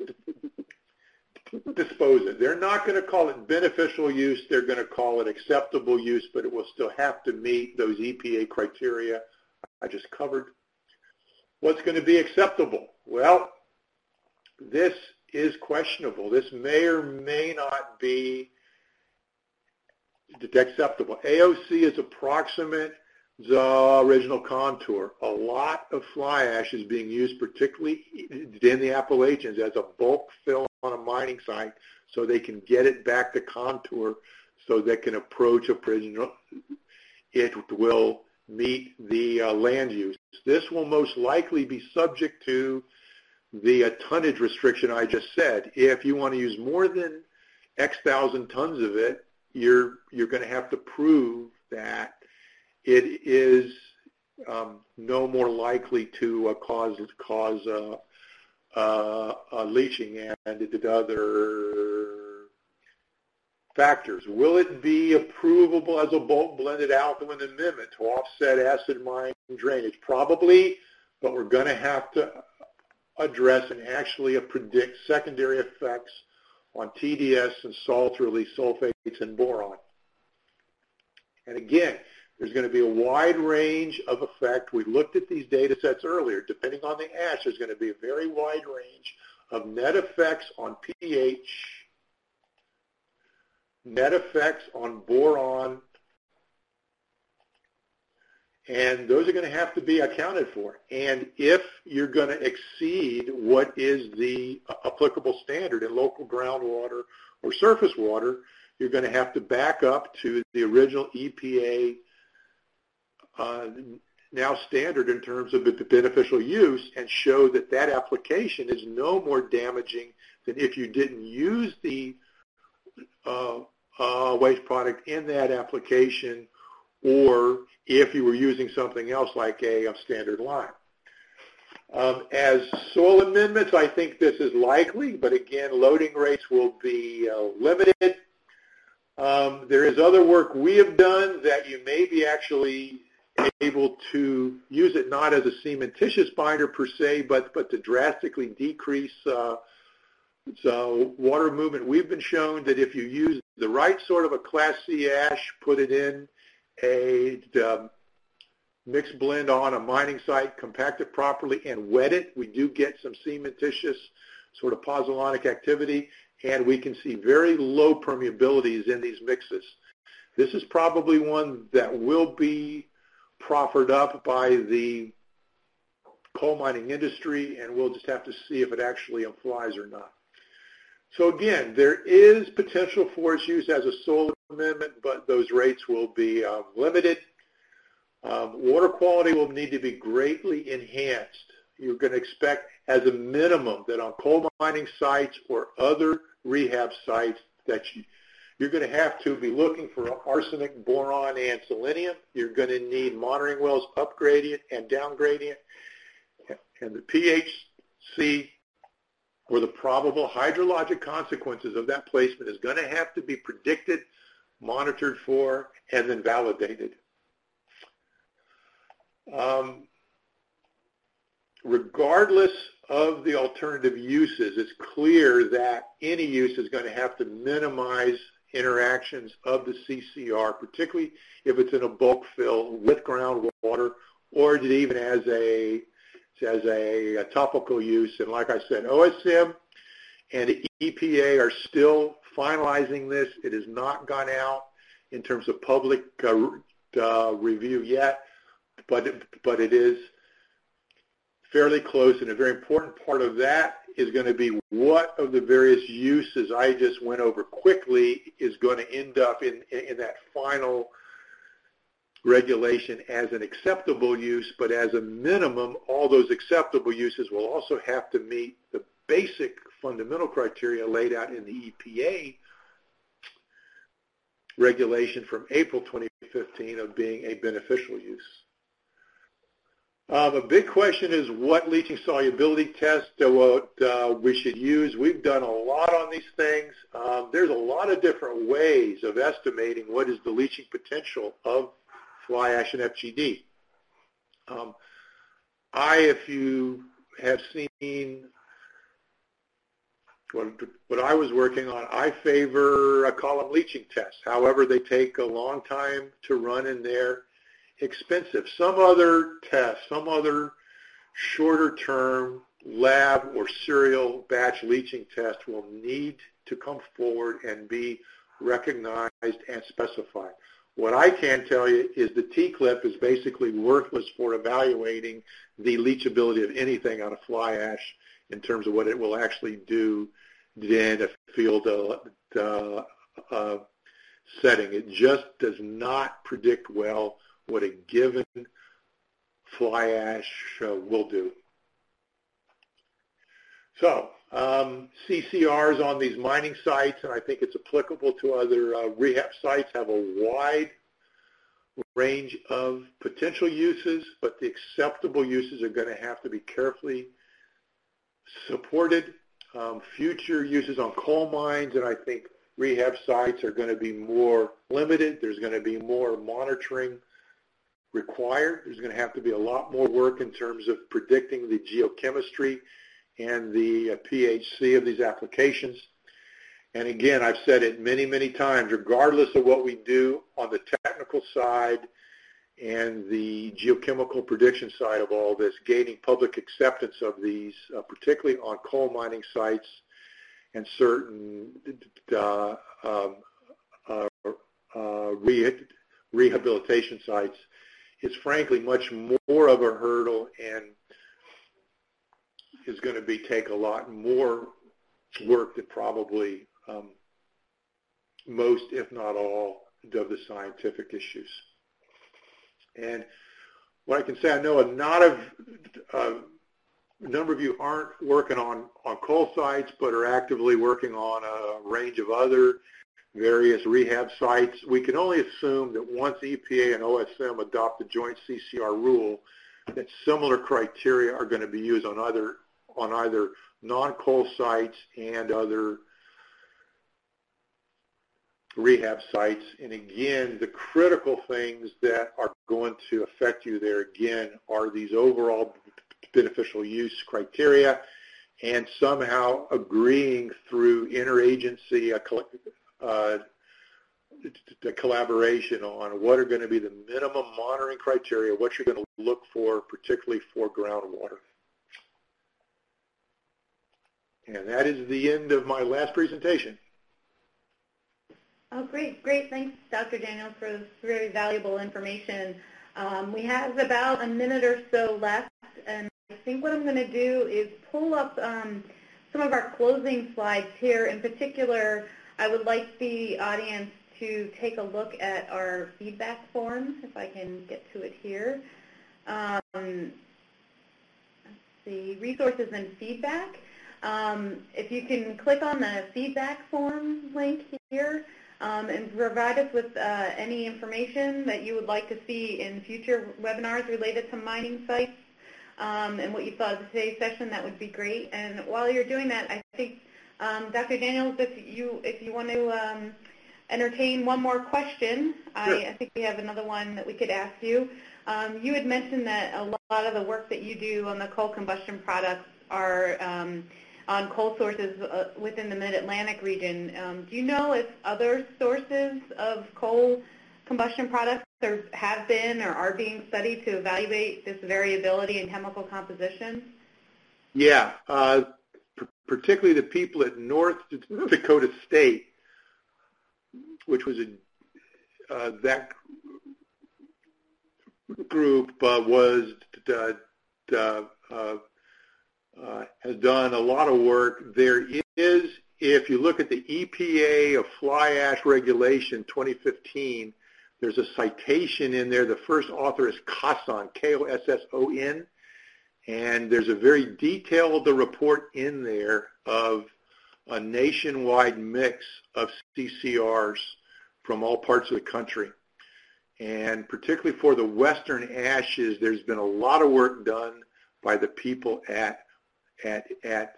B: dispose it. They're not going to call it beneficial use. They're going to call it acceptable use, but it will still have to meet those EPA criteria I just covered. What's going to be acceptable? Well, this is questionable. This may or may not be acceptable. AOC is approximate the original contour. A lot of fly ash is being used, particularly in the Appalachians, as a bulk fill on a mining site so they can get it back to contour so they can approach original. It will meet the land use. This will most likely be subject to the tonnage restriction I just said. If you want to use more than X thousand tons of it, you're going to have to prove that it is no more likely to cause leaching and the other factors. Will it be approvable as a bulk blended alkaline amendment to offset acid mine drainage? Probably, but we're going to have to address and actually predict secondary effects on TDS and salt release sulfates and boron. And again, there's going to be a wide range of effect. We looked at these data sets earlier. Depending on the ash, there's going to be a very wide range of net effects on pH, net effects on boron, and those are going to have to be accounted for. And if you're going to exceed what is the applicable standard in local groundwater or surface water, you're going to have to back up to the original EPA now standard in terms of the beneficial use and show that that application is no more damaging than if you didn't use the waste product in that application, or if you were using something else like a standard lime. As soil amendments, I think this is likely, but again, loading rates will be limited. There is other work we have done that you may be actually able to use it not as a cementitious binder per se, but to drastically decrease So water movement, we've been shown that if you use the right sort of a Class C ash, put it in a mixed blend on a mining site, compact it properly, and wet it, we do get some cementitious sort of pozzolanic activity, and we can see very low permeabilities in these mixes. This is probably one that will be proffered up by the coal mining industry, and we'll just have to see if it actually applies or not. So again, there is potential for its use as a soil amendment, but those rates will be limited. Water quality will need to be greatly enhanced. You're going to expect as a minimum that on coal mining sites or other rehab sites that you're going to have to be looking for arsenic, boron, and selenium. You're going to need monitoring wells up gradient and down gradient. And the pH-C or the probable hydrologic consequences of that placement is going to have to be predicted, monitored for, and then validated. Regardless of the alternative uses, it's clear that any use is going to have to minimize interactions of the CCR, particularly if it's in a bulk fill with groundwater or even as a topical use. And like I said, OSM and the EPA are still finalizing this. It has not gone out in terms of public review yet, but it is fairly close, and a very important part of that is going to be what of the various uses I just went over quickly is going to end up in that final regulation as an acceptable use, but as a minimum, all those acceptable uses will also have to meet the basic fundamental criteria laid out in the EPA regulation from April 2015 of being a beneficial use. A big question is what leaching solubility test we should use. We've done a lot on these things. There's a lot of different ways of estimating what is the leaching potential of fly ash and FGD. If you have seen what I was working on, I favor a column leaching test. However, they take a long time to run and they're expensive. Some other tests, some other shorter term lab or serial batch leaching test will need to come forward and be recognized and specified. What I can tell you is the T-clip is basically worthless for evaluating the leachability of anything out of fly ash in terms of what it will actually do in a field setting. It just does not predict well what a given fly ash will do. So CCRs on these mining sites, and I think it's applicable to other rehab sites, have a wide range of potential uses, but the acceptable uses are going to have to be carefully supported. Future uses on coal mines, and I think rehab sites are going to be more limited. There's going to be more monitoring required. There's going to have to be a lot more work in terms of predicting the geochemistry and the pH-C of these applications. And again, I've said it many, many times, regardless of what we do on the technical side and the geochemical prediction side of all this, gaining public acceptance of these, particularly on coal mining sites and certain rehabilitation sites, is frankly much more of a hurdle and is going to take a lot more work than probably most, if not all, of the scientific issues. And what I can say, I know a number of you aren't working on coal sites, but are actively working on a range of other various rehab sites. We can only assume that once EPA and OSM adopt the joint CCR rule, that similar criteria are going to be used on either non-coal sites and other rehab sites. And again, the critical things that are going to affect you there, again, are these overall beneficial use criteria and somehow agreeing through interagency collaboration on what are going to be the minimum monitoring criteria, what you're going to look for, particularly for groundwater. And that is the end of my last presentation.
A: Oh, great. Thanks, Dr. Daniels, for this very valuable information. We have about a minute or so left, and I think what I'm going to do is pull up some of our closing slides here. In particular, I would like the audience to take a look at our feedback form, if I can get to it here. Let's see, resources and feedback. If you can click on the feedback form link here, and provide us with any information that you would like to see in future webinars related to mining sites, and what you thought of today's session, that would be great. And while you're doing that, I think, Dr. Daniels, if you want to entertain one more question,
B: sure.
A: I think we have another one that we could ask you. You had mentioned that a lot of the work that you do on the coal combustion products are on coal sources within the Mid-Atlantic region. Do you know if other sources of coal combustion products have been or are being studied to evaluate this variability in chemical composition?
B: Yeah, particularly the people at North Dakota State, which was that group has done a lot of work. There is, if you look at the EPA of fly ash regulation 2015, there's a citation in there. The first author is Kosson, K-O-S-S-O-N, and there's a very detailed report in there of a nationwide mix of CCRs from all parts of the country. And particularly for the western ashes, there's been a lot of work done by the people at that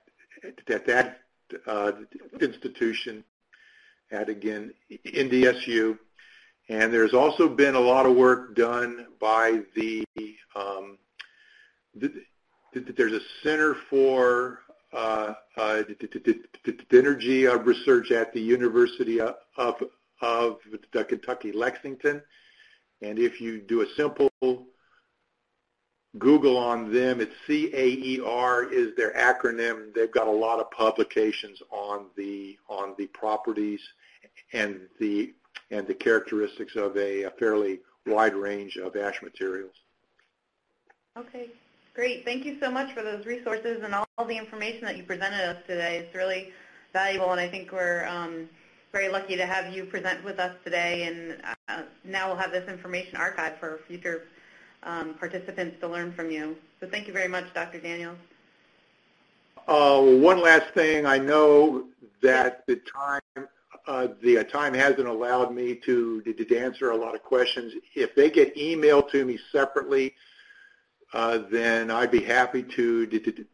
B: institution, at, again, NDSU. And there's also been a lot of work done by there's a Center for Energy Research at the University of Kentucky, Lexington. And if you do a simple Google on them, it's CAER is their acronym. They've got a lot of publications on the properties and the characteristics of a fairly wide range of ash materials.
A: Okay, great. Thank you so much for those resources and all the information that you presented us today. It's really valuable, and I think we're very lucky to have you present with us today, and now we'll have this information archived for future participants to learn from you. So thank you very much, Dr. Daniels.
B: One last thing. I know that the time hasn't allowed me to answer a lot of questions. If they get emailed to me separately, then I'd be happy to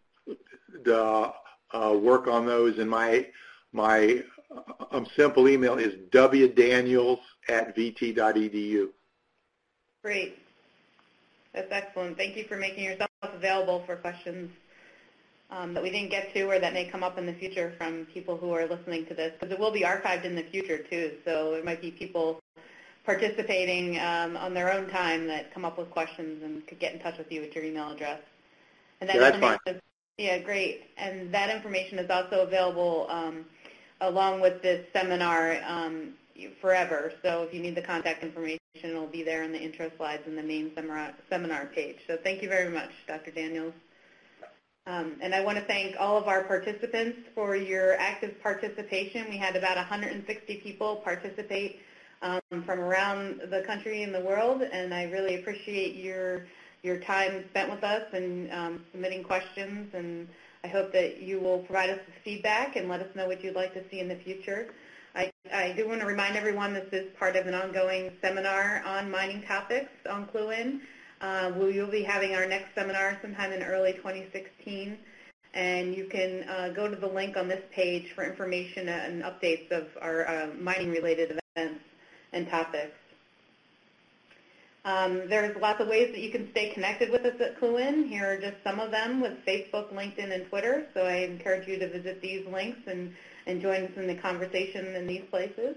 B: work on those. And my simple email is wdaniels@vt.edu.
A: Great. That's excellent. Thank you for making yourself available for questions that we didn't get to or that may come up in the future from people who are listening to this, because it will be archived in the future too. So there might be people participating on their own time that come up with questions and could get in touch with you with your email address. And that
B: that's fine.
A: Yeah, great. And that information is also available along with this seminar forever. So if you need the contact information, it'll be there in the intro slides in the main seminar page. So thank you very much, Dr. Daniels. And I want to thank all of our participants for your active participation. We had about 160 people participate from around the country and the world, and I really appreciate your time spent with us and submitting questions, and I hope that you will provide us with feedback and let us know what you'd like to see in the future. I do want to remind everyone this is part of an ongoing seminar on mining topics on ClueIn. We will be having our next seminar sometime in early 2016, and you can go to the link on this page for information and updates of our mining-related events and topics. There's lots of ways that you can stay connected with us at Clue In. Here are just some of them with Facebook, LinkedIn, and Twitter. So I encourage you to visit these links and join us in the conversation in these places.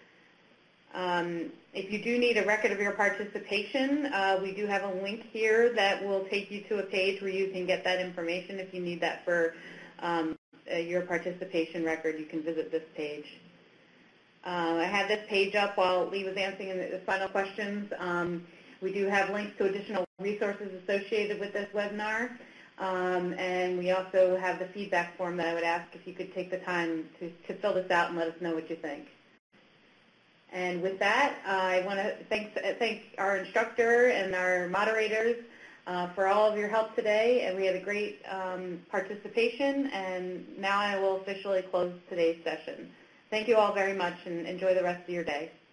A: If you do need a record of your participation, we do have a link here that will take you to a page where you can get that information. If you need that for your participation record, you can visit this page. I had this page up while Lee was answering the final questions. We do have links to additional resources associated with this webinar. And we also have the feedback form that I would ask if you could take the time to fill this out and let us know what you think. And with that, I want to thank our instructor and our moderators for all of your help today. And we had a great participation. And now I will officially close today's session. Thank you all very much, and enjoy the rest of your day.